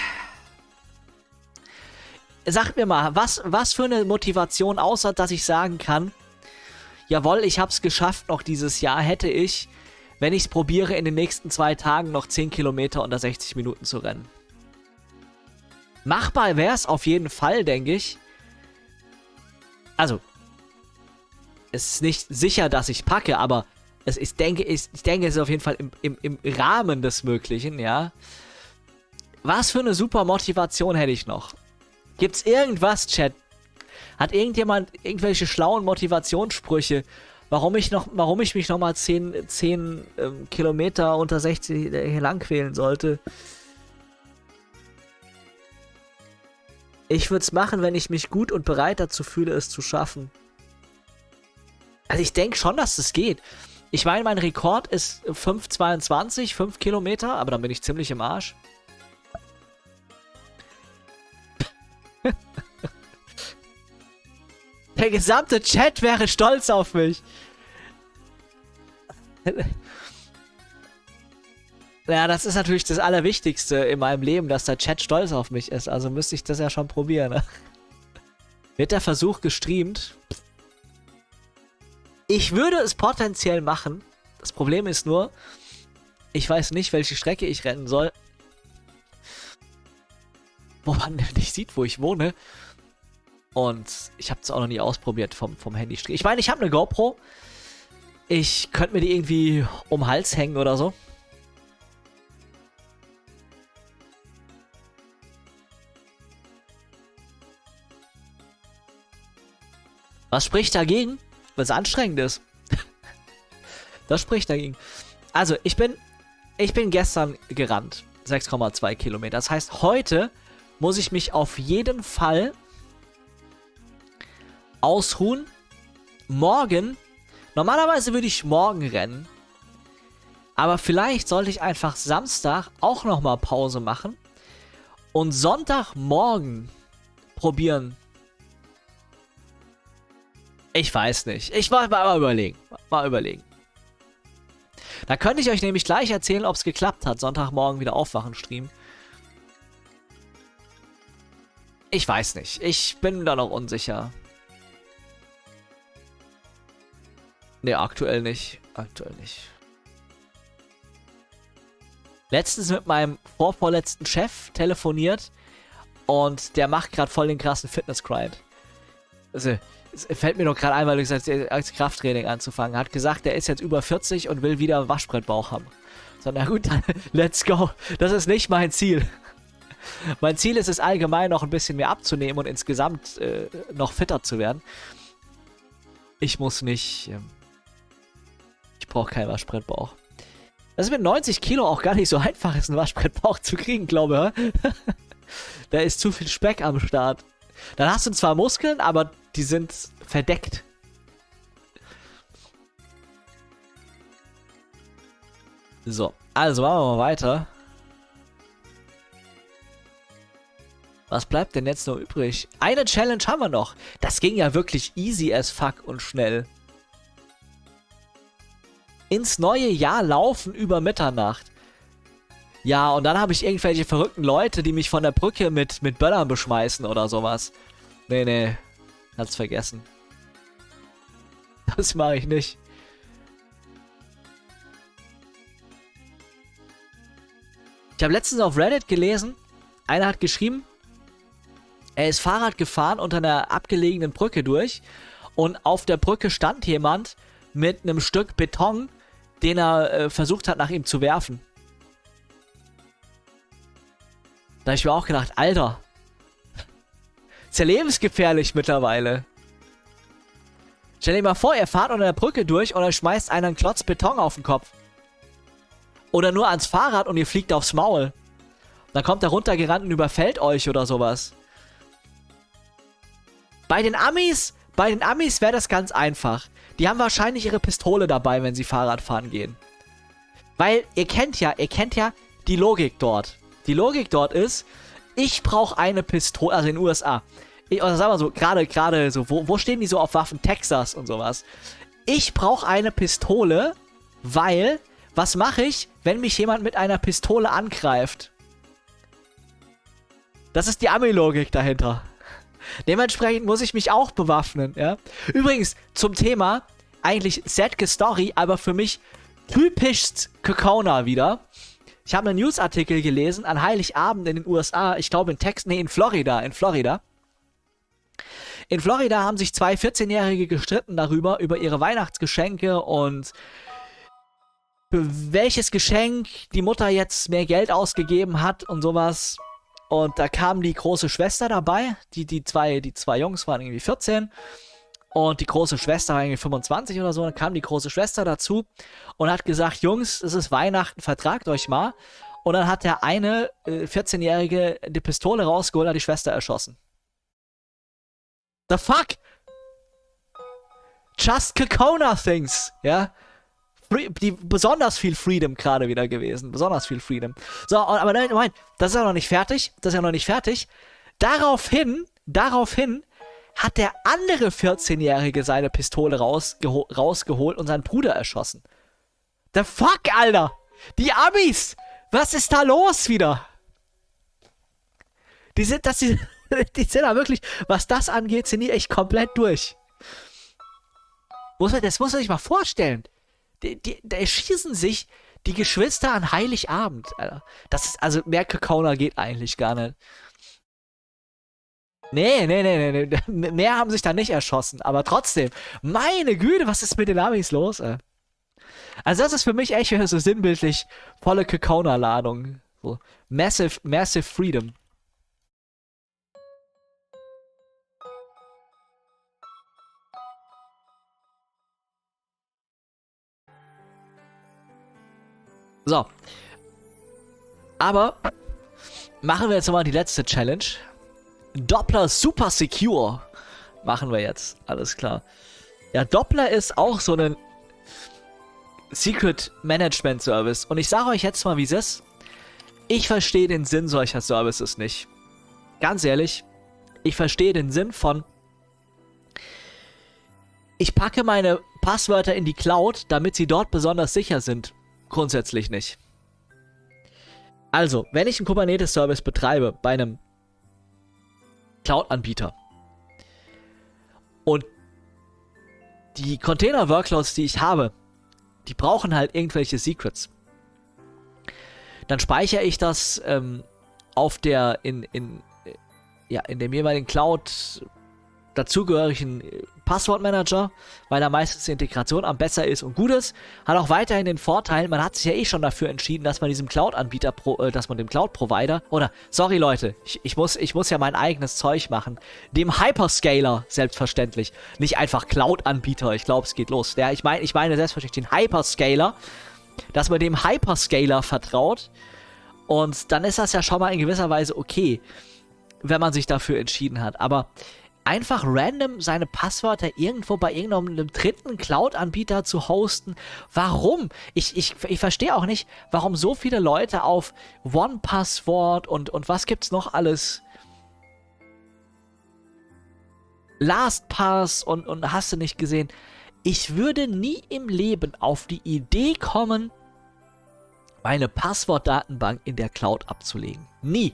Sagt mir mal, was, was für eine Motivation, außer dass ich sagen kann, jawohl, ich hab's geschafft noch dieses Jahr, hätte ich, wenn ich es probiere, in den nächsten zwei Tagen noch zehn Kilometer unter sechzig Minuten zu rennen. Machbar wäre es auf jeden Fall, denke ich. Also, es ist nicht sicher, dass ich packe, aber es ist, denke, ist, ich denke, es ist auf jeden Fall im, im, im Rahmen des Möglichen, ja. Was für eine super Motivation hätte ich noch? Gibt's irgendwas, Chat? Hat irgendjemand irgendwelche schlauen Motivationssprüche, warum ich noch, warum ich mich nochmal zehn, zehn ähm, Kilometer unter sechzig hier lang quälen sollte? Ich würde es machen, wenn ich mich gut und bereit dazu fühle, es zu schaffen. Also ich denke schon, dass es geht. Ich meine, mein Rekord ist fünf Komma zweiundzwanzig, fünf Kilometer, aber dann bin ich ziemlich im Arsch. Der gesamte Chat wäre stolz auf mich. Ja, das ist natürlich das Allerwichtigste in meinem Leben, dass der Chat stolz auf mich ist. Also müsste ich das ja schon probieren. Ne? Wird der Versuch gestreamt? Ich würde es potenziell machen. Das Problem ist nur, ich weiß nicht, welche Strecke ich rennen soll. Wo man nicht sieht, wo ich wohne. Und ich habe es auch noch nie ausprobiert vom, vom Handy. Ich meine, ich habe eine GoPro. Ich könnte mir die irgendwie um den Hals hängen oder so. Was spricht dagegen? Weil es anstrengend ist. Das spricht dagegen. Also, ich bin, ich bin gestern gerannt. sechs Komma zwei Kilometer. Das heißt, heute muss ich mich auf jeden Fall ausruhen. Morgen, normalerweise würde ich morgen rennen. Aber vielleicht sollte ich einfach Samstag auch nochmal Pause machen. Und Sonntagmorgen probieren, Ich weiß nicht. Ich war mal überlegen. Mal überlegen. Da könnte ich euch nämlich gleich erzählen, ob es geklappt hat. Sonntagmorgen wieder aufwachen, Stream. Ich weiß nicht. Ich bin da noch unsicher. Ne, aktuell nicht. Aktuell nicht. Letztens mit meinem vorvorletzten Chef telefoniert und der macht gerade voll den krassen Fitness-Grind. Also, es fällt mir doch gerade ein, weil du gesagt hast, als Krafttraining anzufangen. Hat gesagt, der ist jetzt über vierzig und will wieder einen Waschbrettbauch haben. So, na gut, dann let's go. Das ist nicht mein Ziel. Mein Ziel ist es allgemein noch ein bisschen mehr abzunehmen und insgesamt äh, noch fitter zu werden. Ich muss nicht... Ähm, ich brauche keinen Waschbrettbauch. Das ist mit neunzig Kilo auch gar nicht so einfach, ist einen Waschbrettbauch zu kriegen, glaube ich. Da ist zu viel Speck am Start. Dann hast du zwar Muskeln, aber die sind verdeckt. So, also machen wir mal weiter. Was bleibt denn jetzt noch übrig? Eine Challenge haben wir noch. Das ging ja wirklich easy as fuck und schnell. Ins neue Jahr laufen über Mitternacht. Ja, und dann habe ich irgendwelche verrückten Leute, die mich von der Brücke mit, mit Böllern beschmeißen oder sowas. Nee, nee. Hat's vergessen. Das mache ich nicht. Ich habe letztens auf Reddit gelesen, einer hat geschrieben, er ist Fahrrad gefahren unter einer abgelegenen Brücke durch und auf der Brücke stand jemand mit einem Stück Beton, den er äh, versucht hat, nach ihm zu werfen. Da habe ich mir auch gedacht, Alter, ist ja lebensgefährlich mittlerweile. Stell dir mal vor, ihr fahrt unter der Brücke durch und er schmeißt einen Klotz Beton auf den Kopf. Oder nur ans Fahrrad und ihr fliegt aufs Maul. Dann kommt er runtergerannt und überfällt euch oder sowas. Bei den Amis, bei den Amis wäre das ganz einfach. Die haben wahrscheinlich ihre Pistole dabei, wenn sie Fahrrad fahren gehen. Weil ihr kennt ja, ihr kennt ja die Logik dort. Die Logik dort ist, ich brauche eine Pistole, also in den U S A. Ich, oder sagen wir so, gerade, gerade so, wo, wo stehen die so auf Waffen? Texas und sowas. Ich brauche eine Pistole, weil, was mache ich, wenn mich jemand mit einer Pistole angreift? Das ist die Ami-Logik dahinter. Dementsprechend muss ich mich auch bewaffnen, ja. Übrigens, zum Thema, eigentlich sadge Story, aber für mich typischst Kokona wieder. Ich habe einen Newsartikel gelesen an Heiligabend in den U S A, ich glaube in Texas, nee, in Florida, in Florida. In Florida haben sich zwei vierzehnjährige gestritten darüber, über ihre Weihnachtsgeschenke und für welches Geschenk die Mutter jetzt mehr Geld ausgegeben hat und sowas. Und da kam die große Schwester dabei, die, die, zwei, die zwei Jungs waren irgendwie vierzehn und die große Schwester war irgendwie fünfundzwanzig oder so. Dann kam die große Schwester dazu und hat gesagt, Jungs, es ist Weihnachten, vertragt euch mal. Und dann hat der eine äh, vierzehnjährige die Pistole rausgeholt und hat die Schwester erschossen. The fuck? Just Kokona things, ja? Die, besonders viel Freedom gerade wieder gewesen. Besonders viel Freedom. So, aber nein, nein, das ist ja noch nicht fertig. Das ist ja noch nicht fertig. Daraufhin, daraufhin hat der andere vierzehnjährige seine Pistole rausgeho rausgeholt und seinen Bruder erschossen. The fuck, Alter? Die Amis! Was ist da los wieder? Die sind, das, die, die sind da wirklich, was das angeht, sind die echt komplett durch. Muss man, das muss man sich mal vorstellen. Die, die, da erschießen sich die Geschwister an Heiligabend, Alter. Das ist, also mehr Kokona geht eigentlich gar nicht. Nee, nee, nee, nee, nee. Mehr haben sich da nicht erschossen, aber trotzdem. Meine Güte, was ist mit den Amis los, ey? Also das ist für mich echt so sinnbildlich volle Kokona-Ladung. So. Massive, massive freedom. So. Aber machen wir jetzt nochmal die letzte Challenge. Doppler Super Secure. Machen wir jetzt. Alles klar. Ja, Doppler ist auch so ein Secret Management Service. Und ich sage euch jetzt mal, wie es ist. Ich verstehe den Sinn solcher Services nicht. Ganz ehrlich. Ich verstehe den Sinn von ich packe meine Passwörter in die Cloud, damit sie dort besonders sicher sind. Grundsätzlich nicht. Also, wenn ich einen Kubernetes-Service betreibe bei einem Cloud-Anbieter und die Container-Workloads, die ich habe, die brauchen halt irgendwelche Secrets, dann speichere ich das ähm, auf der, in, in, ja, in dem jeweiligen Cloud dazugehörigen Passwortmanager, weil da meistens die Integration am besser ist und gut ist. Hat auch weiterhin den Vorteil, man hat sich ja eh schon dafür entschieden, dass man diesem Cloud-Anbieter, äh, dass man dem Cloud-Provider, oder, sorry Leute, ich, ich, muss, ich muss ja mein eigenes Zeug machen, dem Hyperscaler, selbstverständlich, nicht einfach Cloud-Anbieter, ich glaube, es geht los. Der, ich, mein, ich meine selbstverständlich den Hyperscaler, dass man dem Hyperscaler vertraut und dann ist das ja schon mal in gewisser Weise okay, wenn man sich dafür entschieden hat, aber einfach random seine Passwörter irgendwo bei irgendeinem dritten Cloud-Anbieter zu hosten. Warum? Ich, ich, ich verstehe auch nicht, warum so viele Leute auf OnePassword und, und was gibt's noch alles? LastPass und, und hast du nicht gesehen. Ich würde nie im Leben auf die Idee kommen, meine Passwortdatenbank in der Cloud abzulegen. Nie.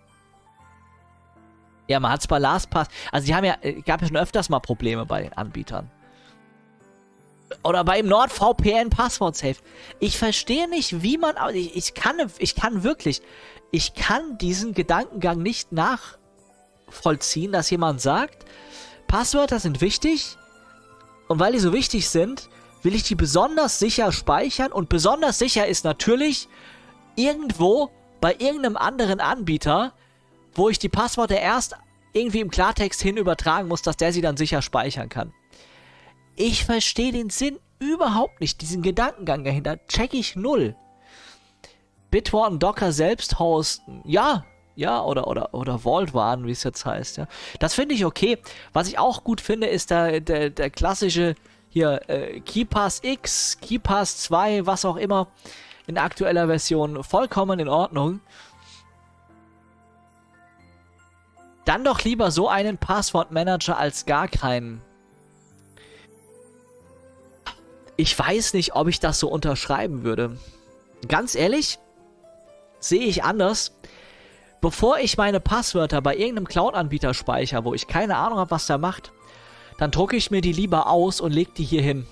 Ja, man hat es bei LastPass, also die haben ja, gab ja schon öfters mal Probleme bei den Anbietern. Oder beim NordVPN Passwort-Safe. Ich verstehe nicht, wie man, ich, ich kann, ich kann wirklich, ich kann diesen Gedankengang nicht nachvollziehen, dass jemand sagt, Passwörter sind wichtig und weil die so wichtig sind, will ich die besonders sicher speichern und besonders sicher ist natürlich irgendwo bei irgendeinem anderen Anbieter, wo ich die Passwörter erst irgendwie im Klartext hin übertragen muss, dass der sie dann sicher speichern kann. Ich verstehe den Sinn überhaupt nicht, diesen Gedankengang dahinter, check ich null. Bitwarden Docker selbst hosten, ja, ja, oder, oder, oder Vault Warden, wie es jetzt heißt, ja. Das finde ich okay. Was ich auch gut finde, ist der, der, der klassische, hier, äh, KeePass X, KeePass zwei, was auch immer, in aktueller Version, vollkommen in Ordnung. Dann doch lieber so einen Passwortmanager als gar keinen. Ich weiß nicht, ob ich das so unterschreiben würde. Ganz ehrlich, sehe ich anders. Bevor ich meine Passwörter bei irgendeinem Cloud-Anbieter speichere, wo ich keine Ahnung habe, was der macht, dann drucke ich mir die lieber aus und lege die hier hin.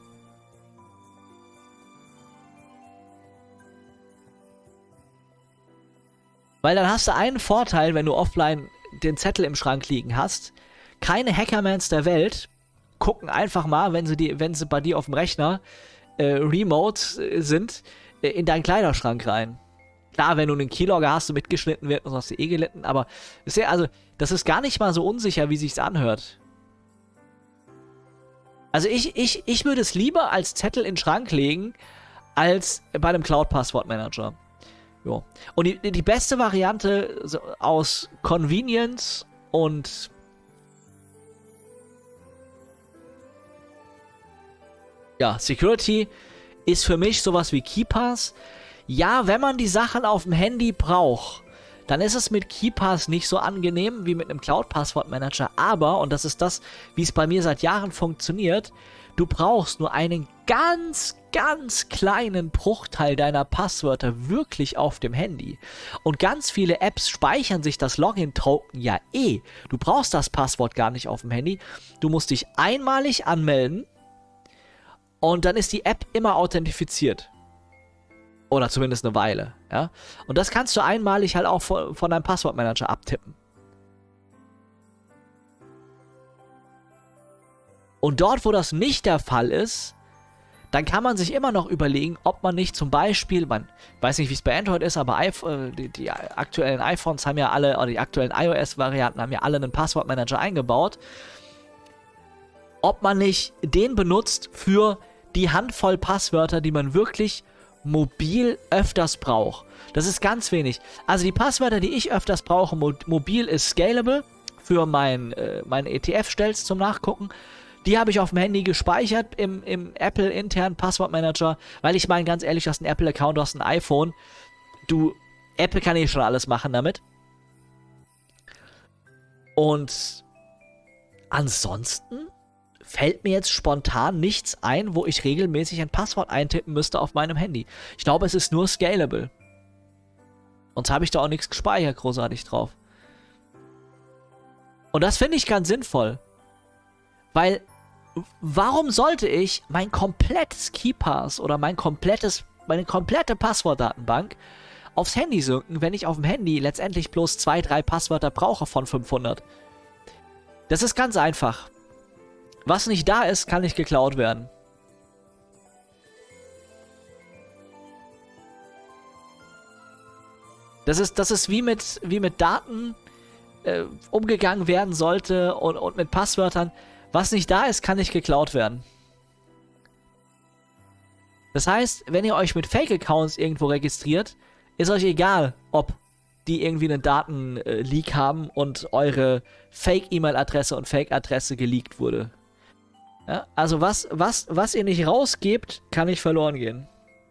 Weil dann hast du einen Vorteil, wenn du offline den Zettel im Schrank liegen hast. Keine Hackermans der Welt gucken einfach mal, wenn sie, die, wenn sie bei dir auf dem Rechner äh, remote äh, sind, äh, in deinen Kleiderschrank rein. Klar, wenn du einen Keylogger hast und mitgeschnitten wird, dann hast du eh gelitten, aber ist ja, also, das ist gar nicht mal so unsicher, wie sich's anhört. Also ich, ich, ich würde es lieber als Zettel in den Schrank legen, als bei einem Cloud-Passwort-Manager. Jo. Und die, die beste Variante so aus Convenience und ja, Security ist für mich sowas wie KeePass. Ja, wenn man die Sachen auf dem Handy braucht, dann ist es mit KeePass nicht so angenehm wie mit einem Cloud-Passwort-Manager. Aber, und das ist das, wie es bei mir seit Jahren funktioniert, du brauchst nur einen ganz, ganz kleinen Bruchteil deiner Passwörter wirklich auf dem Handy. Und ganz viele Apps speichern sich das Login-Token ja eh. Du brauchst das Passwort gar nicht auf dem Handy. Du musst dich einmalig anmelden und dann ist die App immer authentifiziert. Oder zumindest eine Weile, ja. Und das kannst du einmalig halt auch von, von deinem Passwortmanager abtippen. Und dort, wo das nicht der Fall ist, dann kann man sich immer noch überlegen, ob man nicht zum Beispiel, man weiß nicht, wie es bei Android ist, aber iPhone, die, die aktuellen iPhones haben ja alle, oder die aktuellen iOS-Varianten haben ja alle einen Passwortmanager eingebaut, ob man nicht den benutzt für die Handvoll Passwörter, die man wirklich mobil öfters braucht. Das ist ganz wenig. Also die Passwörter, die ich öfters brauche, mo mobil ist Scalable, für mein, äh, meine E T F-Stells zum Nachgucken. Die habe ich auf dem Handy gespeichert im, im Apple internen Passwortmanager, weil ich meine, ganz ehrlich, du hast einen Apple-Account, du hast ein iPhone. Du, Apple kann eh schon alles machen damit. Und ansonsten fällt mir jetzt spontan nichts ein, wo ich regelmäßig ein Passwort eintippen müsste auf meinem Handy. Ich glaube, es ist nur scalable. Sonst habe ich da auch nichts gespeichert großartig drauf. Und das finde ich ganz sinnvoll. Weil, warum sollte ich mein komplettes KeePass oder mein komplettes, meine komplette Passwortdatenbank aufs Handy synken, wenn ich auf dem Handy letztendlich bloß zwei, drei Passwörter brauche von fünfhundert? Das ist ganz einfach. Was nicht da ist, kann nicht geklaut werden. Das ist, das ist wie mit, wie mit Daten äh, umgegangen werden sollte und, und mit Passwörtern. Was nicht da ist, kann nicht geklaut werden. Das heißt, wenn ihr euch mit Fake-Accounts irgendwo registriert, ist euch egal, ob die irgendwie einen Datenleak haben und eure Fake-E-Mail-Adresse und Fake-Adresse geleakt wurde. Ja, also was, was, was ihr nicht rausgebt, kann nicht verloren gehen.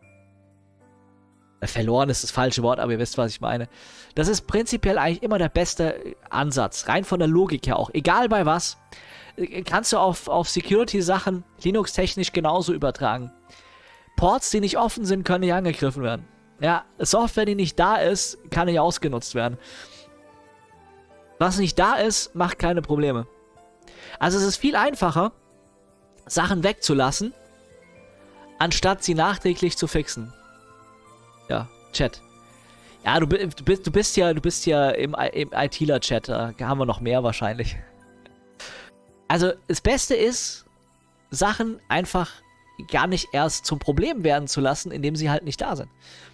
Äh, verloren ist das falsche Wort, aber ihr wisst, was ich meine. Das ist prinzipiell eigentlich immer der beste Ansatz, rein von der Logik her auch. Egal bei was, kannst du auf, auf Security-Sachen Linux-technisch genauso übertragen. Ports, die nicht offen sind, können nicht angegriffen werden. Ja, Software, die nicht da ist, kann nicht ausgenutzt werden. Was nicht da ist, macht keine Probleme. Also es ist viel einfacher, Sachen wegzulassen, anstatt sie nachträglich zu fixen. Ja, Chat. Ja, du, du, bist, du bist ja, du bist ja im, im ITler-Chat, da haben wir noch mehr wahrscheinlich. Also, das Beste ist, Sachen einfach gar nicht erst zum Problem werden zu lassen, indem sie halt nicht da sind.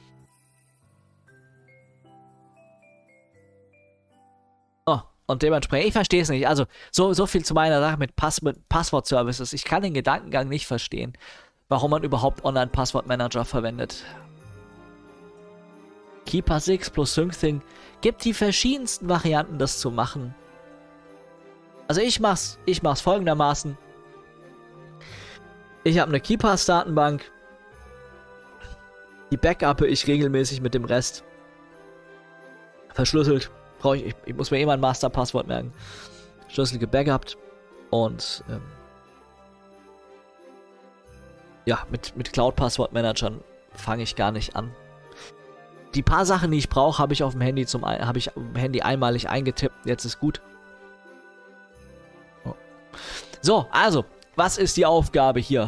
Oh, und dementsprechend, ich verstehe es nicht. Also, so, so viel zu meiner Sache mit, Pass, mit Passwort-Services. Ich kann den Gedankengang nicht verstehen, warum man überhaupt Online-Passwort-Manager verwendet. KeePass X plus SyncThing gibt die verschiedensten Varianten, das zu machen. Also ich mach's, ich mach's folgendermaßen. Ich habe eine KeePass-Datenbank. Die backuppe ich regelmäßig mit dem Rest. Verschlüsselt. Brauche ich, ich, ich muss mir eh mein Master-Passwort merken. Schlüssel gebackupt. Und ähm, ja, mit, mit Cloud-Passwort-Managern fange ich gar nicht an. Die paar Sachen, die ich brauche, habe ich auf dem Handy zum habe ich auf dem Handy einmalig eingetippt. Jetzt ist gut. Oh. So, also, was ist die Aufgabe hier?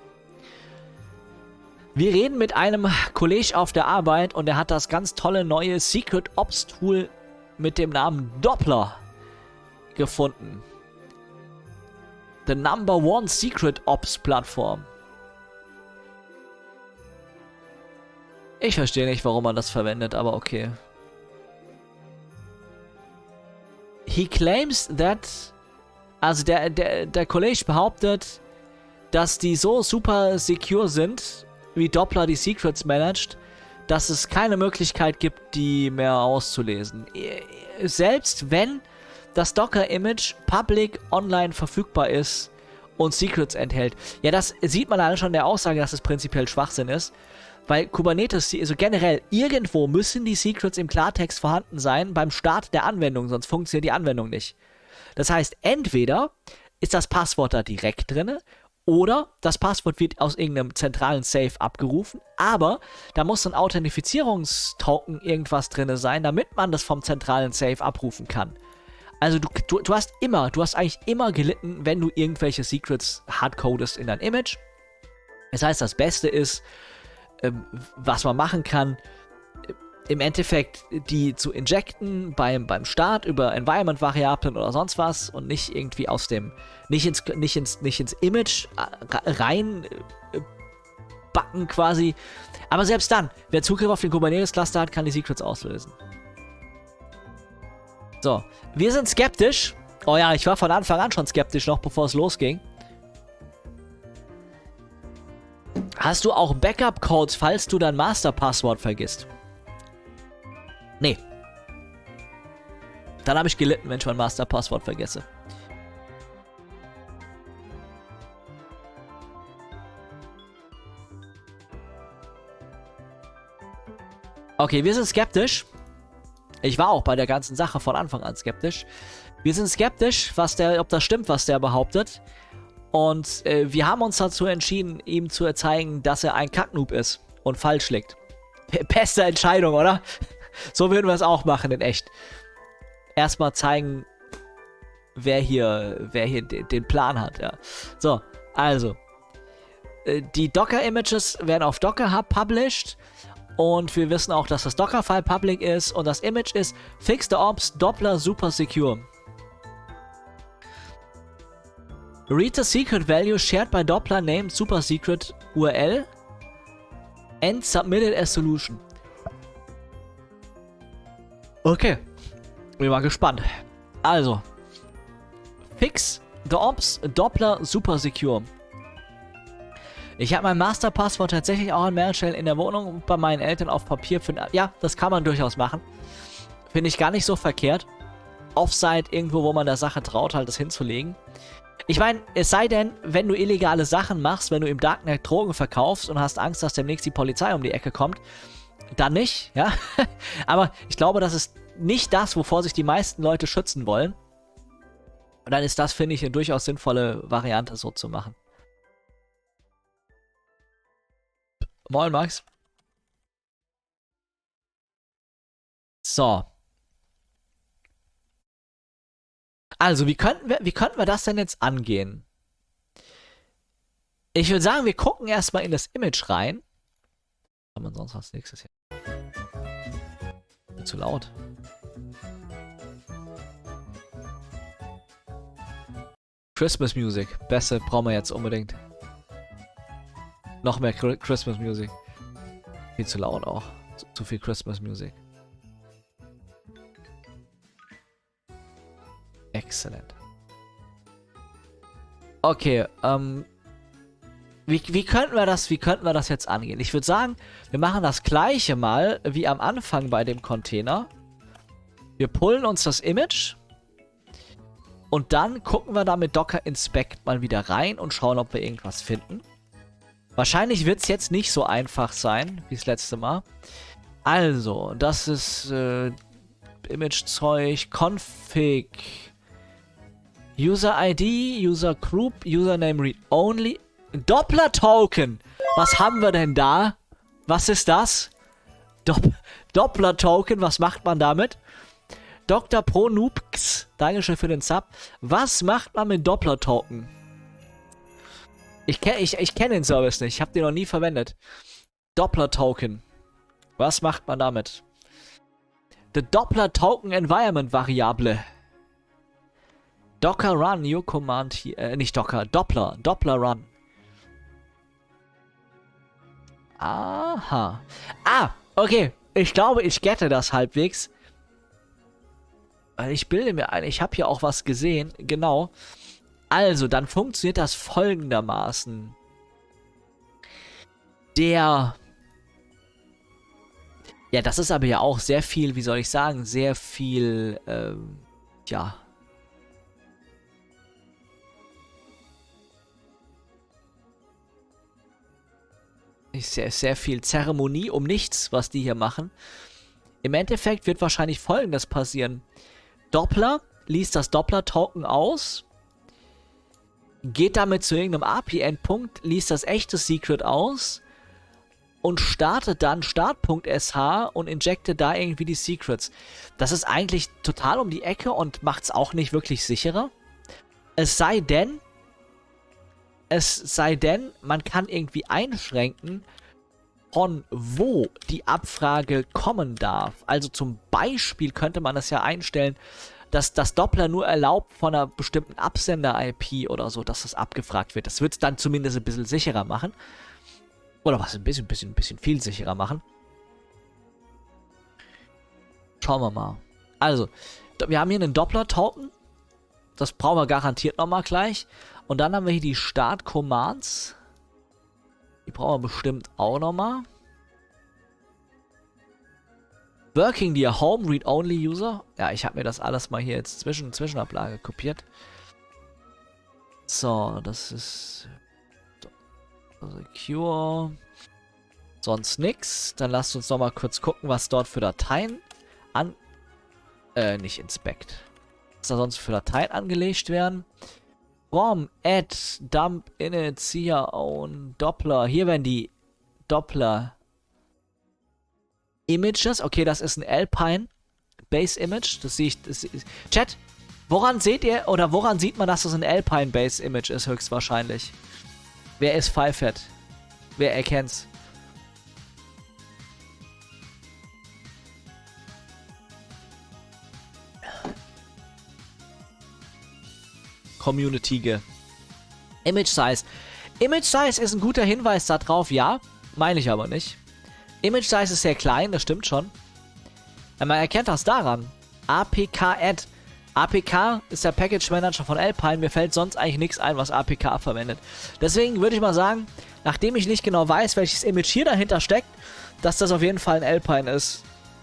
Wir reden mit einem Kollege auf der Arbeit und er hat das ganz tolle neue Secret Ops Tool mit dem Namen Doppler gefunden. The Number One Secret Ops Plattform. Ich verstehe nicht, warum man das verwendet, aber okay. He claims that, also der, der, der Kollege behauptet, dass die so super secure sind, wie Doppler die Secrets managt, dass es keine Möglichkeit gibt, die mehr auszulesen. Selbst wenn das Docker-Image public online verfügbar ist und Secrets enthält. Ja, das sieht man allein schon in der Aussage, dass es prinzipiell Schwachsinn ist. Weil Kubernetes, also generell, irgendwo müssen die Secrets im Klartext vorhanden sein beim Start der Anwendung, sonst funktioniert die Anwendung nicht. Das heißt, entweder ist das Passwort da direkt drin oder das Passwort wird aus irgendeinem zentralen Safe abgerufen, aber da muss ein Authentifizierungstoken irgendwas drin sein, damit man das vom zentralen Safe abrufen kann. Also du, du, du hast immer, du hast eigentlich immer gelitten, wenn du irgendwelche Secrets hardcodest in dein Image. Das heißt, das Beste ist, was man machen kann, im Endeffekt die zu injecten beim, beim Start über Environment-Variablen oder sonst was und nicht irgendwie aus dem, nicht ins, nicht ins, nicht ins Image rein äh, backen quasi. Aber selbst dann, wer Zugriff auf den Kubernetes-Cluster hat, kann die Secrets auslösen. So, wir sind skeptisch. Oh ja, ich war von Anfang an schon skeptisch, noch bevor es losging. Hast du auch Backup-Codes, falls du dein Master-Passwort vergisst? Nee. Dann habe ich gelitten, wenn ich mein Master-Passwort vergesse. Okay, wir sind skeptisch. Ich war auch bei der ganzen Sache von Anfang an skeptisch. Wir sind skeptisch, was der, ob das stimmt, was der behauptet. Und äh, wir haben uns dazu entschieden, ihm zu zeigen, dass er ein Kacknoob ist und falsch liegt. P beste Entscheidung, oder? So würden wir es auch machen in echt. Erstmal zeigen, wer hier, wer hier den Plan hat, ja. So, also. Äh, die Docker-Images werden auf Docker Hub published. Und wir wissen auch, dass das Docker-File public ist. Und das Image ist Fix the Ops Doppler Super Secure. Read the secret value shared by Doppler named super secret U R L and submitted as solution. Okay. Bin mal gespannt. Also. Fix the Ops Doppler Super Secure. Ich habe mein Masterpasswort tatsächlich auch an mehreren Stellen in der Wohnung und bei meinen Eltern auf Papier finden. Ja, das kann man durchaus machen. Finde ich gar nicht so verkehrt. Offsite irgendwo, wo man der Sache traut, halt das hinzulegen. Ich meine, es sei denn, wenn du illegale Sachen machst, wenn du im Darknet Drogen verkaufst und hast Angst, dass demnächst die Polizei um die Ecke kommt, dann nicht, ja. Aber ich glaube, das ist nicht das, wovor sich die meisten Leute schützen wollen. Und dann ist das, finde ich, eine durchaus sinnvolle Variante, so zu machen. Moin, Max. So. Also, wie könnten wir, wie könnten wir das denn jetzt angehen? Ich würde sagen, wir gucken erstmal in das Image rein. Was haben wir sonst als nächstes hier? Zu laut. Christmas Music. Beste brauchen wir jetzt unbedingt. Noch mehr Christmas Music. Viel zu laut auch. Zu, zu viel Christmas Music. Excellent. Okay, ähm. Wie, wie könnten wir das, wie könnten wir das jetzt angehen? Ich würde sagen, wir machen das gleiche mal wie am Anfang bei dem Container. Wir pullen uns das Image. Und dann gucken wir da mit Docker Inspect mal wieder rein und schauen, ob wir irgendwas finden. Wahrscheinlich wird es jetzt nicht so einfach sein, wie das letzte Mal. Also, das ist äh, Image-Zeug, Config, User I D, User Group, Username Read Only, Doppler-Token. Was haben wir denn da? Was ist das? Dopp Doppler-Token, was macht man damit? Doktor Pro Noobs, Dankeschön für den Sub. Was macht man mit Doppler-Token? Ich kenne ich, ich kenn den Service nicht. Ich habe den noch nie verwendet. Doppler-Token. Was macht man damit? The Doppler-Token Environment Variable. Docker Run, New Command hier. Äh, nicht Docker. Doppler. Doppler Run. Aha. Ah, okay. Ich glaube, ich gette das halbwegs. Ich bilde mir ein, ich habe hier auch was gesehen. Genau. Also, dann funktioniert das folgendermaßen. Der... Ja, das ist aber ja auch sehr viel, wie soll ich sagen, sehr viel, ähm, ja... Sehr, sehr viel Zeremonie um nichts, was die hier machen. Im Endeffekt wird wahrscheinlich Folgendes passieren. Doppler liest das Doppler-Token aus, geht damit zu irgendeinem A P I-Endpunkt, liest das echte Secret aus und startet dann Start.sh und injectet da irgendwie die Secrets. Das ist eigentlich total um die Ecke und macht es auch nicht wirklich sicherer. Es sei denn, es sei denn, man kann irgendwie einschränken, von wo die Abfrage kommen darf. Also zum Beispiel könnte man das ja einstellen, dass das Doppler nur erlaubt von einer bestimmten Absender-I P oder so, dass das abgefragt wird. Das wird es dann zumindest ein bisschen sicherer machen. Oder was, ein bisschen, bisschen, bisschen viel sicherer machen. Schauen wir mal. Also, wir haben hier einen Doppler-Token. Das brauchen wir garantiert nochmal gleich. Und dann haben wir hier die Start-Commands. Die brauchen wir bestimmt auch nochmal. Working the Home Read-Only User. Ja, ich habe mir das alles mal hier jetzt zwischen Zwischenablage kopiert. So, das ist... Secure. Sonst nix. Dann lasst uns nochmal kurz gucken, was dort für Dateien an... Äh, nicht Inspect. Was da sonst für Dateien angelegt werden. From, add, dump, init, here, own, Doppler. Hier werden die Doppler Images. Okay, das ist ein Alpine Base Image. Das sehe ich. Das, Chat, woran seht ihr oder woran sieht man, dass das ein Alpine Base Image ist, höchstwahrscheinlich? Wer ist Pfeifett? Wer erkennt's? Community -ge. Image Size. Image Size ist ein guter Hinweis darauf, ja. Meine ich aber nicht. Image Size ist sehr klein, das stimmt schon. Man erkennt das daran. A P K-Add. A P K ist der Package Manager von Alpine. Mir fällt sonst eigentlich nichts ein, was A P K verwendet. Deswegen würde ich mal sagen, nachdem ich nicht genau weiß, welches Image hier dahinter steckt, dass das auf jeden Fall ein Alpine ist.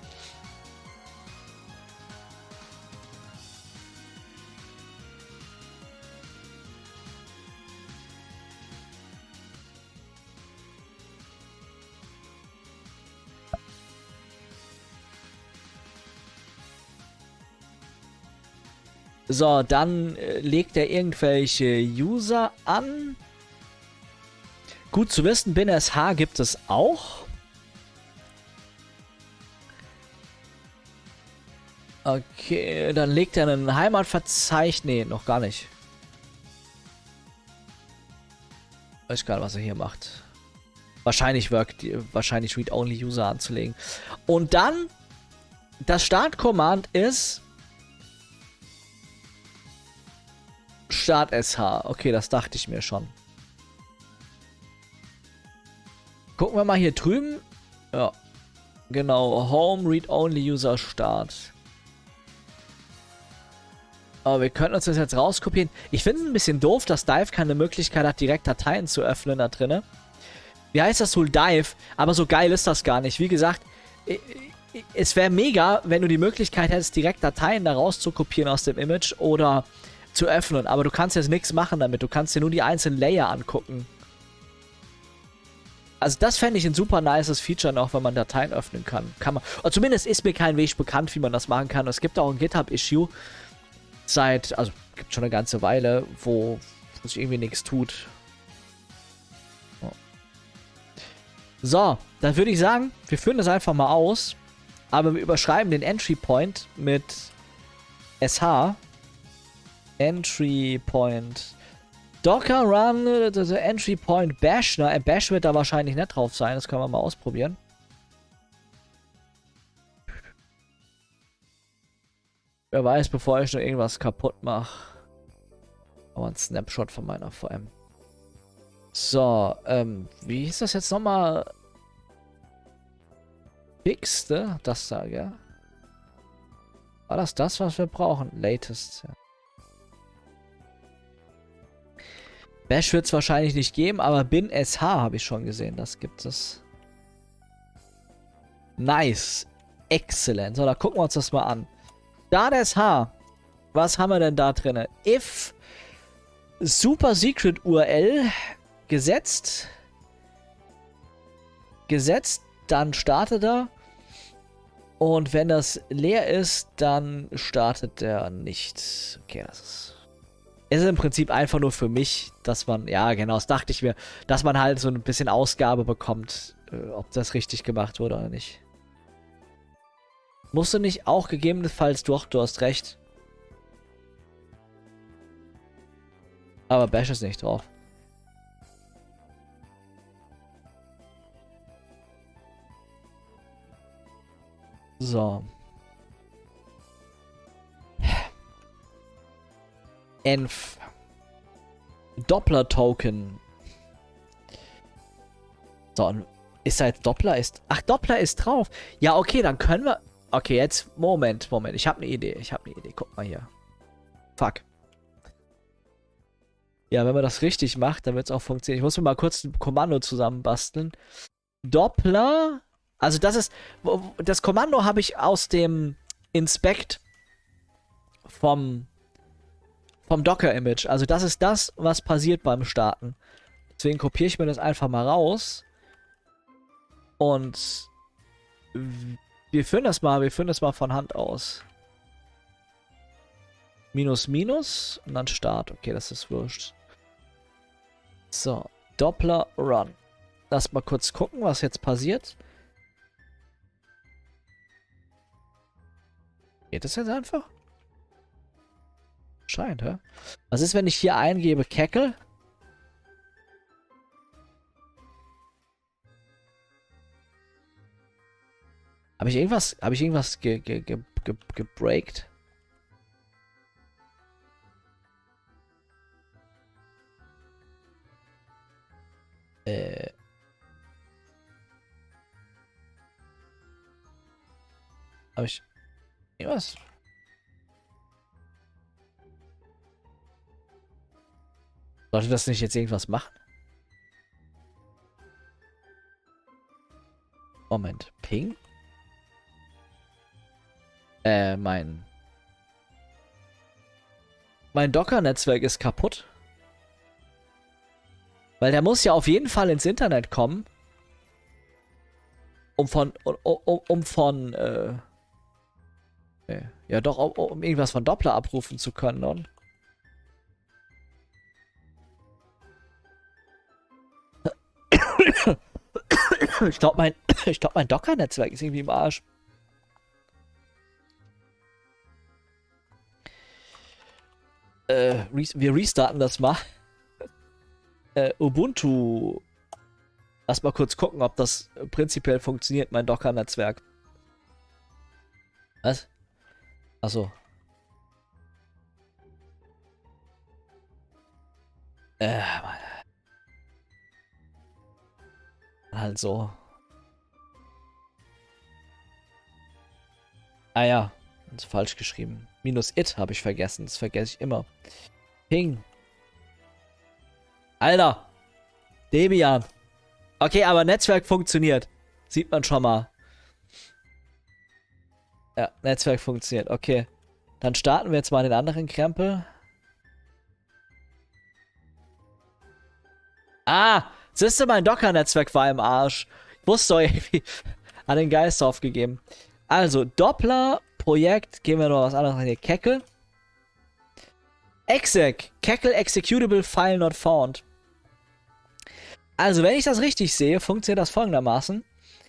So, dann äh, legt er irgendwelche User an. Gut zu wissen, BinSH gibt es auch. Okay, dann legt er ein Heimatverzeichnis. Nee, noch gar nicht. Weiß gar nicht, was er hier macht. Wahrscheinlich work, wahrscheinlich Read-Only-User anzulegen. Und dann, das Start-Command ist Start S H. Okay, das dachte ich mir schon. Gucken wir mal hier drüben. Ja. Genau. Home Read Only User Start. Aber wir können uns das jetzt rauskopieren. Ich finde es ein bisschen doof, dass Dive keine Möglichkeit hat, direkt Dateien zu öffnen da drinne. Wie heißt das Tool? Dive. Aber so geil ist das gar nicht. Wie gesagt, es wäre mega, wenn du die Möglichkeit hättest, direkt Dateien da rauszukopieren aus dem Image oder zu öffnen, aber du kannst jetzt nichts machen damit. Du kannst dir nur die einzelnen Layer angucken. Also das fände ich ein super nices Feature noch, wenn man Dateien öffnen kann. Kann man. Oder zumindest ist mir kein Weg bekannt, wie man das machen kann. Es gibt auch ein GitHub-Issue seit, also gibt schon eine ganze Weile, wo, wo sich irgendwie nichts tut. So, dann würde ich sagen, wir führen das einfach mal aus, aber wir überschreiben den Entry Point mit S H. Entry Point. Docker Run, the Entry Point Bash. Na, Bash wird da wahrscheinlich nicht drauf sein. Das können wir mal ausprobieren. Wer weiß, bevor ich noch irgendwas kaputt mache. Aber ein Snapshot von meiner V M. So, ähm, wie hieß das jetzt nochmal? Fixte? Das da, ja. War das das, was wir brauchen? Latest, ja. Bash wird es wahrscheinlich nicht geben, aber BinSH habe ich schon gesehen. Das gibt es. Nice. Excellent. So, da gucken wir uns das mal an. StartSH. Was haben wir denn da drin? If Super Secret U R L gesetzt. Gesetzt. Dann startet er. Und wenn das leer ist, dann startet er nicht. Okay, das ist... Es ist im Prinzip einfach nur für mich, dass man, ja genau, das dachte ich mir, dass man halt so ein bisschen Ausgabe bekommt, äh, ob das richtig gemacht wurde oder nicht. Musst du nicht auch gegebenenfalls, doch, du hast recht. Aber Bash ist nicht drauf. So. Env. Doppler-Token. So, ist da jetzt Doppler? Ist, ach, Doppler ist drauf. Ja, okay, dann können wir... Okay, jetzt, Moment, Moment. Ich habe eine Idee. Ich habe eine Idee. Guck mal hier. Fuck. Ja, wenn man das richtig macht, dann wird es auch funktionieren. Ich muss mir mal kurz ein Kommando zusammenbasteln. Doppler... Also das ist... Das Kommando habe ich aus dem Inspect vom... vom Docker-Image. Also das ist das, was passiert beim Starten. Deswegen kopiere ich mir das einfach mal raus. Und wir führen das mal, wir führen das mal von Hand aus. Minus, minus und dann Start. Okay, das ist wurscht. So, Doppler Run. Lass mal kurz gucken, was jetzt passiert. Geht das jetzt einfach? Scheint, hä? Was ist, wenn ich hier eingebe Keckel? Habe ich irgendwas, habe ich irgendwas ge, ge, ge, ge, gebreakt? Äh. Habe ich irgendwas? Sollte das nicht jetzt irgendwas machen? Moment, Ping? Äh, mein... Mein Docker-Netzwerk ist kaputt. Weil der muss ja auf jeden Fall ins Internet kommen. Um von... Um, um, um von... Äh, nee. Ja doch, um, um irgendwas von Doppler abrufen zu können, oder? Ich glaube, mein, ich glaub, mein Docker-Netzwerk ist irgendwie im Arsch. Äh, res wir restarten das mal. Äh, Ubuntu. Lass mal kurz gucken, ob das prinzipiell funktioniert, mein Docker-Netzwerk. Was? Achso. Äh, Mann. Halt so. Ah ja, das ist falsch geschrieben. Minus it habe ich vergessen. Das vergesse ich immer. Ping. Alter. Debian. Okay, aber Netzwerk funktioniert. Sieht man schon mal. Ja, Netzwerk funktioniert. Okay. Dann starten wir jetzt mal den anderen Krempel. Ah! Siehst du, mein Docker-Netzwerk war im Arsch. Ich wusste doch irgendwie, an den Geist aufgegeben. Also, Doppler-Projekt, gehen wir noch was anderes an hier. Keckel. Exec. Keckel Executable File Not Found. Also, wenn ich das richtig sehe, funktioniert das folgendermaßen.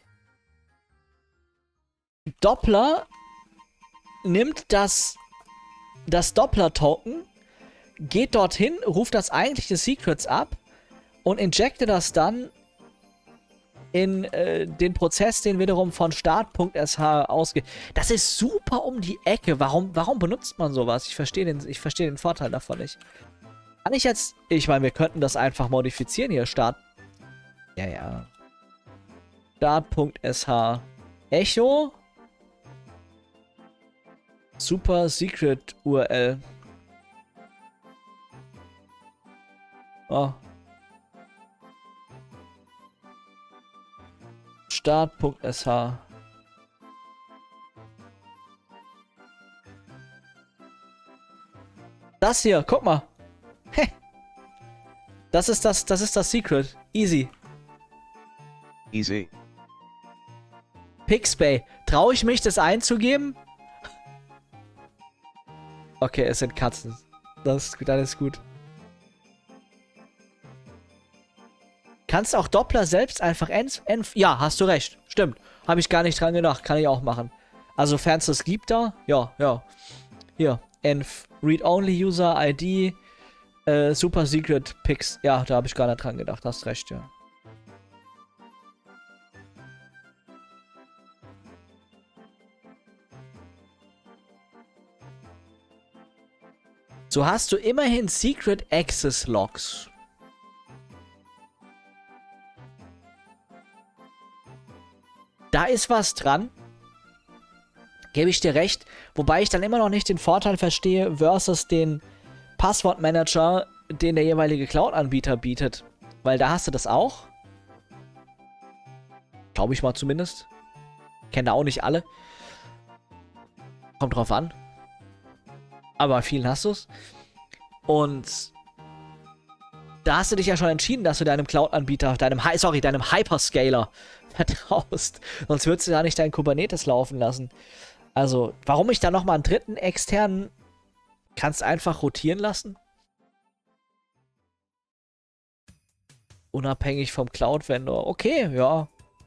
Doppler nimmt das, das Doppler-Token, geht dorthin, ruft das eigentliche Secrets ab und injecte das dann in äh, den Prozess, den wiederum von start.sh ausgeht. Das ist super um die Ecke. Warum, warum benutzt man sowas? Ich verstehe den, ich verstehe den Vorteil davon nicht. Kann ich jetzt... Ich meine, wir könnten das einfach modifizieren hier. Start... Ja, ja. Start.sh Echo Super Secret U R L. Oh. Start.sh. Das hier, guck mal. Heh. Das ist das, das ist das Secret. Easy. Easy. Pixpay. Traue ich mich, das einzugeben? Okay, es sind Katzen. Das ist gut, alles gut. Kannst auch Doppler selbst einfach enf... Enf ja, hast du recht. Stimmt. Habe ich gar nicht dran gedacht. Kann ich auch machen. Also, sofern es das gibt da. Ja, ja. Hier. Enf. Read-Only-User, I D. Äh, Super Secret Pix. Ja, da habe ich gar nicht dran gedacht. Hast recht, ja. So hast du immerhin Secret Access Logs. Da ist was dran. Gebe ich dir recht. Wobei ich dann immer noch nicht den Vorteil verstehe versus den Passwortmanager, den der jeweilige Cloud-Anbieter bietet. Weil da hast du das auch. Glaube ich mal zumindest. Kenne da auch nicht alle. Kommt drauf an. Aber bei vielen hast du es. Und da hast du dich ja schon entschieden, dass du deinem Cloud-Anbieter, deinem, Hi sorry, deinem Hyperscaler vertraust. Sonst würdest du da nicht dein Kubernetes laufen lassen. Also, warum ich da nochmal einen dritten externen Kannst einfach rotieren lassen. Unabhängig vom Cloud-Vendor. Okay, ja.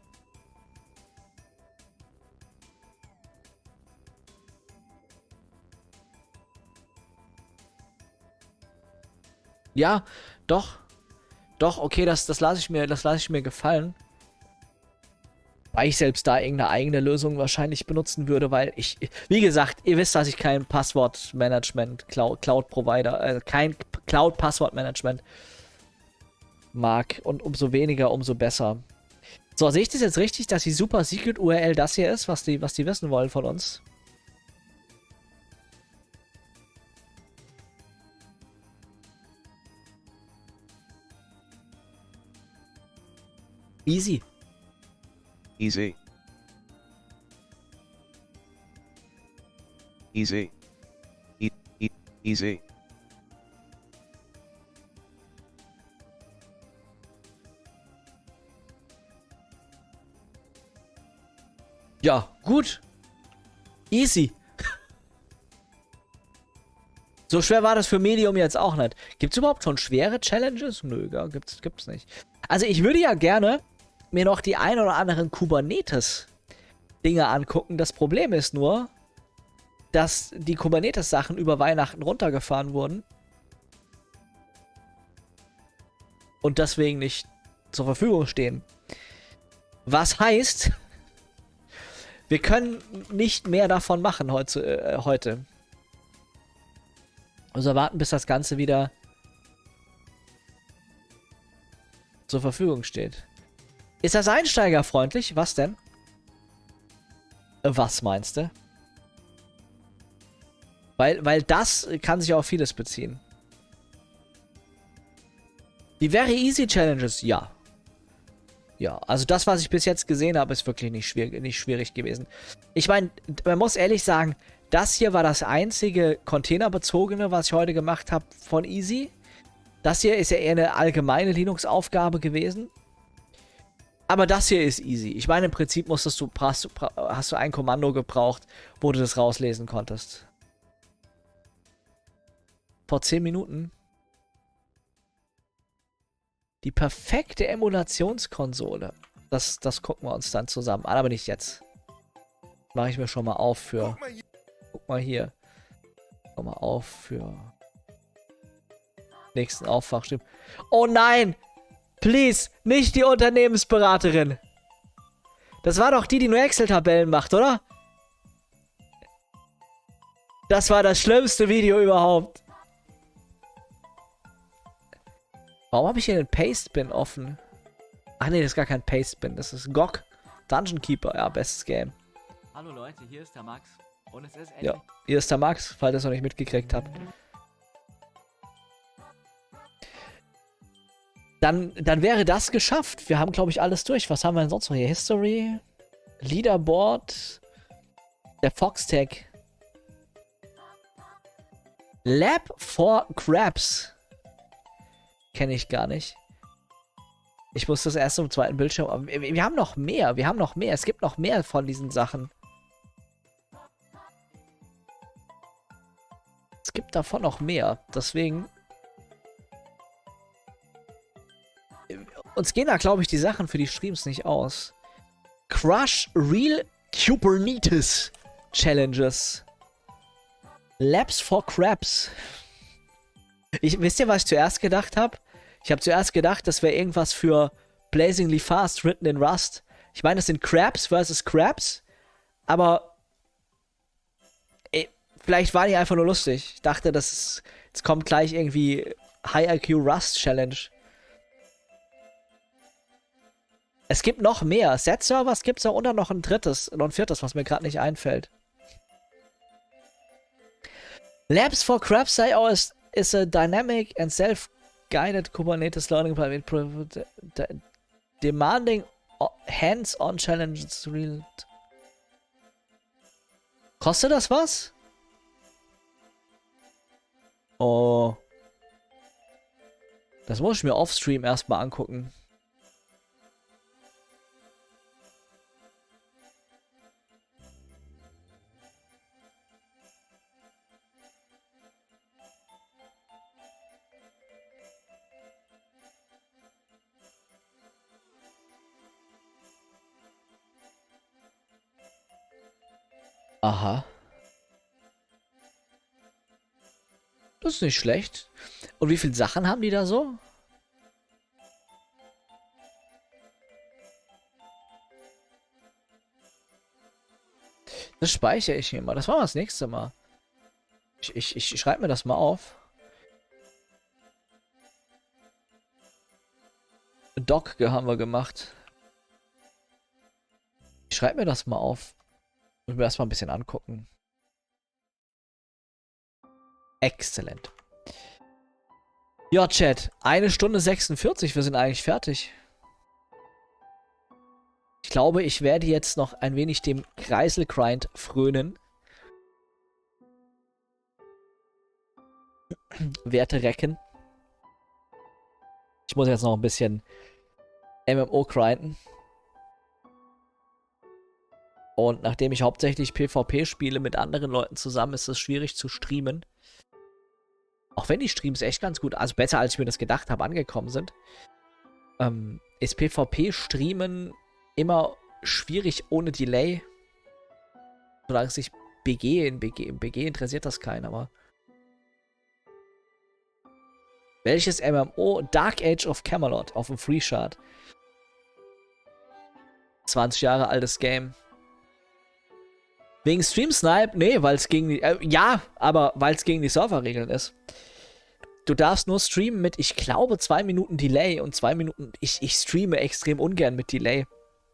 Ja, doch. Doch, okay, das, das lasse ich mir, das lasse ich mir gefallen. Weil ich selbst da irgendeine eigene Lösung wahrscheinlich benutzen würde, weil ich, wie gesagt, ihr wisst, dass ich kein Passwortmanagement, Cloud, Cloud-Provider, äh, kein Cloud-Passwortmanagement mag und umso weniger, umso besser. So, sehe ich das jetzt richtig, dass die Super Secret U R L das hier ist, was die, was die wissen wollen von uns? Easy. Easy. Easy. E e easy. Ja, gut. Easy. So schwer war das für Medium jetzt auch nicht. Gibt es überhaupt schon schwere Challenges? Nö, ja, gibt's, gibt's nicht. Also ich würde ja gerne mir noch die ein oder anderen Kubernetes-Dinge angucken. Das Problem ist nur, dass die Kubernetes-Sachen über Weihnachten runtergefahren wurden. Und deswegen nicht zur Verfügung stehen. Was heißt, wir können nicht mehr davon machen heute. Äh, heute. Also warten, bis das Ganze wieder zur Verfügung steht. Ist das einsteigerfreundlich? Was denn? Was meinst du? Weil, weil das kann sich auf vieles beziehen. Die Very Easy Challenges, ja. Ja, also das, was ich bis jetzt gesehen habe, ist wirklich nicht schwierig, nicht schwierig gewesen. Ich meine, man muss ehrlich sagen, das hier war das einzige containerbezogene, was ich heute gemacht habe von Easy. Das hier ist ja eher eine allgemeine Linux-Aufgabe gewesen. Aber das hier ist easy. Ich meine, im Prinzip musstest du, hast, hast du ein Kommando gebraucht, wo du das rauslesen konntest. Vor zehn Minuten. Die perfekte Emulationskonsole. Das, das gucken wir uns dann zusammen an, aber nicht jetzt. Mache ich mir schon mal auf für... Guck mal hier. Guck mal auf für... nächsten Aufwachstimm. Oh nein! Please, nicht die Unternehmensberaterin. Das war doch die, die nur Excel-Tabellen macht, oder? Das war das schlimmste Video überhaupt. Warum habe ich hier einen Paste-Bin offen? Ach nee, das ist gar kein Paste-Bin. Das ist G O G. Dungeon Keeper. Ja, bestes Game. Hallo Leute, hier ist der Max. Und es ist endlich... Ja, hier ist der Max, falls ihr es noch nicht mitgekriegt habt. Dann, dann wäre das geschafft. Wir haben, glaube ich, alles durch. Was haben wir denn sonst noch hier? History, Leaderboard, der Foxtag. Lab for Crabs. Kenne ich gar nicht. Ich muss das erst im zweiten Bildschirm... Aber wir, wir haben noch mehr. Wir haben noch mehr. Es gibt noch mehr von diesen Sachen. Es gibt davon noch mehr. Deswegen... Uns gehen da, glaube ich, die Sachen für die Streams nicht aus. Crush Real Kubernetes Challenges. Labs for Crabs. Ich, wisst ihr, was ich zuerst gedacht habe? Ich habe zuerst gedacht, das wäre irgendwas für Blazingly Fast, written in Rust. Ich meine, das sind Crabs versus Crabs. Aber ey, vielleicht war die einfach nur lustig. Ich dachte, das ist, jetzt kommt gleich irgendwie High I Q Rust Challenge. Es gibt noch mehr. Set-Servers gibt es auch und dann noch ein drittes, noch ein viertes, was mir gerade nicht einfällt. Labs for Crabs I O is, is a dynamic and self-guided Kubernetes learning platform demanding hands-on challenges. Kostet das was? Oh. Das muss ich mir offstream erstmal angucken. Aha. Das ist nicht schlecht. Und wie viele Sachen haben die da so? Das speichere ich mir mal. Das machen wir das nächste Mal. Ich, ich, ich schreibe mir das mal auf. Doc haben wir gemacht. Ich schreibe mir das mal auf. Muss mir das mal ein bisschen angucken. Exzellent. Ja, Chat. Eine Stunde sechsundvierzig. Wir sind eigentlich fertig. Ich glaube, ich werde jetzt noch ein wenig dem Kreiselgrind frönen. Werte recken. Ich muss jetzt noch ein bisschen M M O grinden. Und nachdem ich hauptsächlich PvP spiele mit anderen Leuten zusammen, ist es schwierig zu streamen. Auch wenn die Streams echt ganz gut, also besser als ich mir das gedacht habe, angekommen sind, ähm, ist PvP-Streamen immer schwierig ohne Delay. Solange es sich B G in B G, in B G interessiert das keinen, aber. Welches M M O? Dark Age of Camelot auf dem Free Chart. zwanzig Jahre altes Game. Wegen Stream Snipe? Nee, weil es gegen die. Äh, ja, aber weil es gegen die Serverregeln ist. Du darfst nur streamen mit, ich glaube, zwei Minuten Delay und zwei Minuten. Ich, ich streame extrem ungern mit Delay.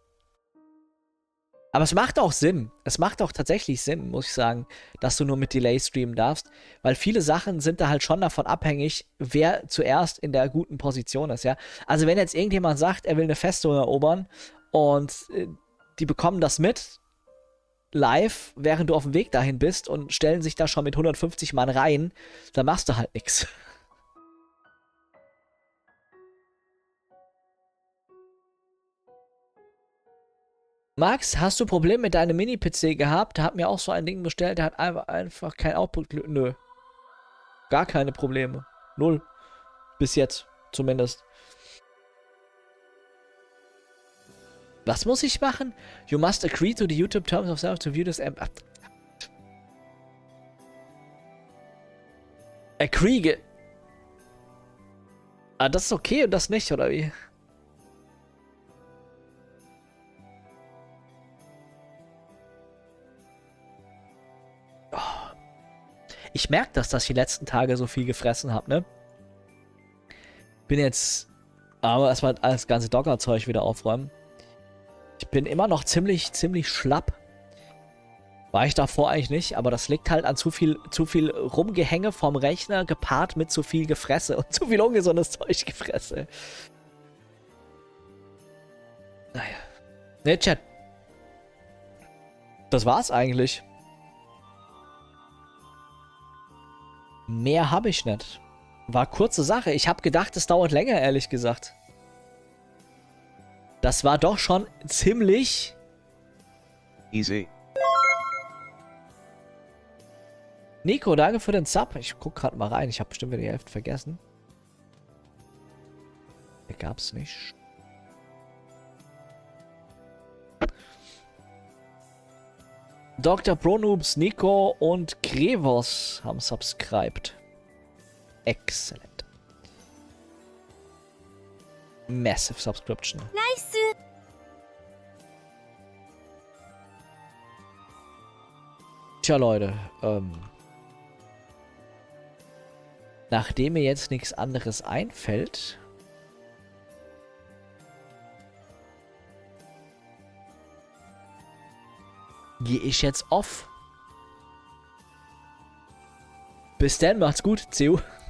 Aber es macht auch Sinn. Es macht auch tatsächlich Sinn, muss ich sagen, dass du nur mit Delay streamen darfst. Weil viele Sachen sind da halt schon davon abhängig, wer zuerst in der guten Position ist, ja. Also wenn jetzt irgendjemand sagt, er will eine Festung erobern und äh, die bekommen das mit, live, während du auf dem Weg dahin bist und stellen sich da schon mit hundertfünfzig Mann rein, dann machst du halt nichts. Max, hast du Probleme mit deinem Mini-P C gehabt? Der hat mir auch so ein Ding bestellt, der hat einfach, einfach kein Output. Nö. Gar keine Probleme. Null. Bis jetzt, zumindest. Was muss ich machen? You must agree to the YouTube terms of service to view this app. Agree. Ge ah, das ist okay und das nicht, oder wie? Ich merke das, dass ich die letzten Tage so viel gefressen habe, ne? Bin jetzt aber erstmal das ganze Docker-Zeug wieder aufräumen. Ich bin immer noch ziemlich, ziemlich schlapp. War ich davor eigentlich nicht, aber das liegt halt an zu viel, zu viel Rumgehänge vom Rechner gepaart mit zu viel Gefresse und zu viel ungesundes Zeug gefresse. Naja. Ne, Chat. Das war's eigentlich. Mehr habe ich nicht. War kurze Sache. Ich habe gedacht, es dauert länger, ehrlich gesagt. Das war doch schon ziemlich... Easy. Nico, danke für den Sub. Ich guck gerade mal rein. Ich habe bestimmt wieder die Hälfte vergessen. Hier gab's nicht. Doktor Pronoobs, Nico und Grevos haben subscribed. Excellent. Massive Subscription. Nice. Tja, Leute. Ähm, nachdem mir jetzt nichts anderes einfällt... gehe ich jetzt off. Bis dann, macht's gut. C U.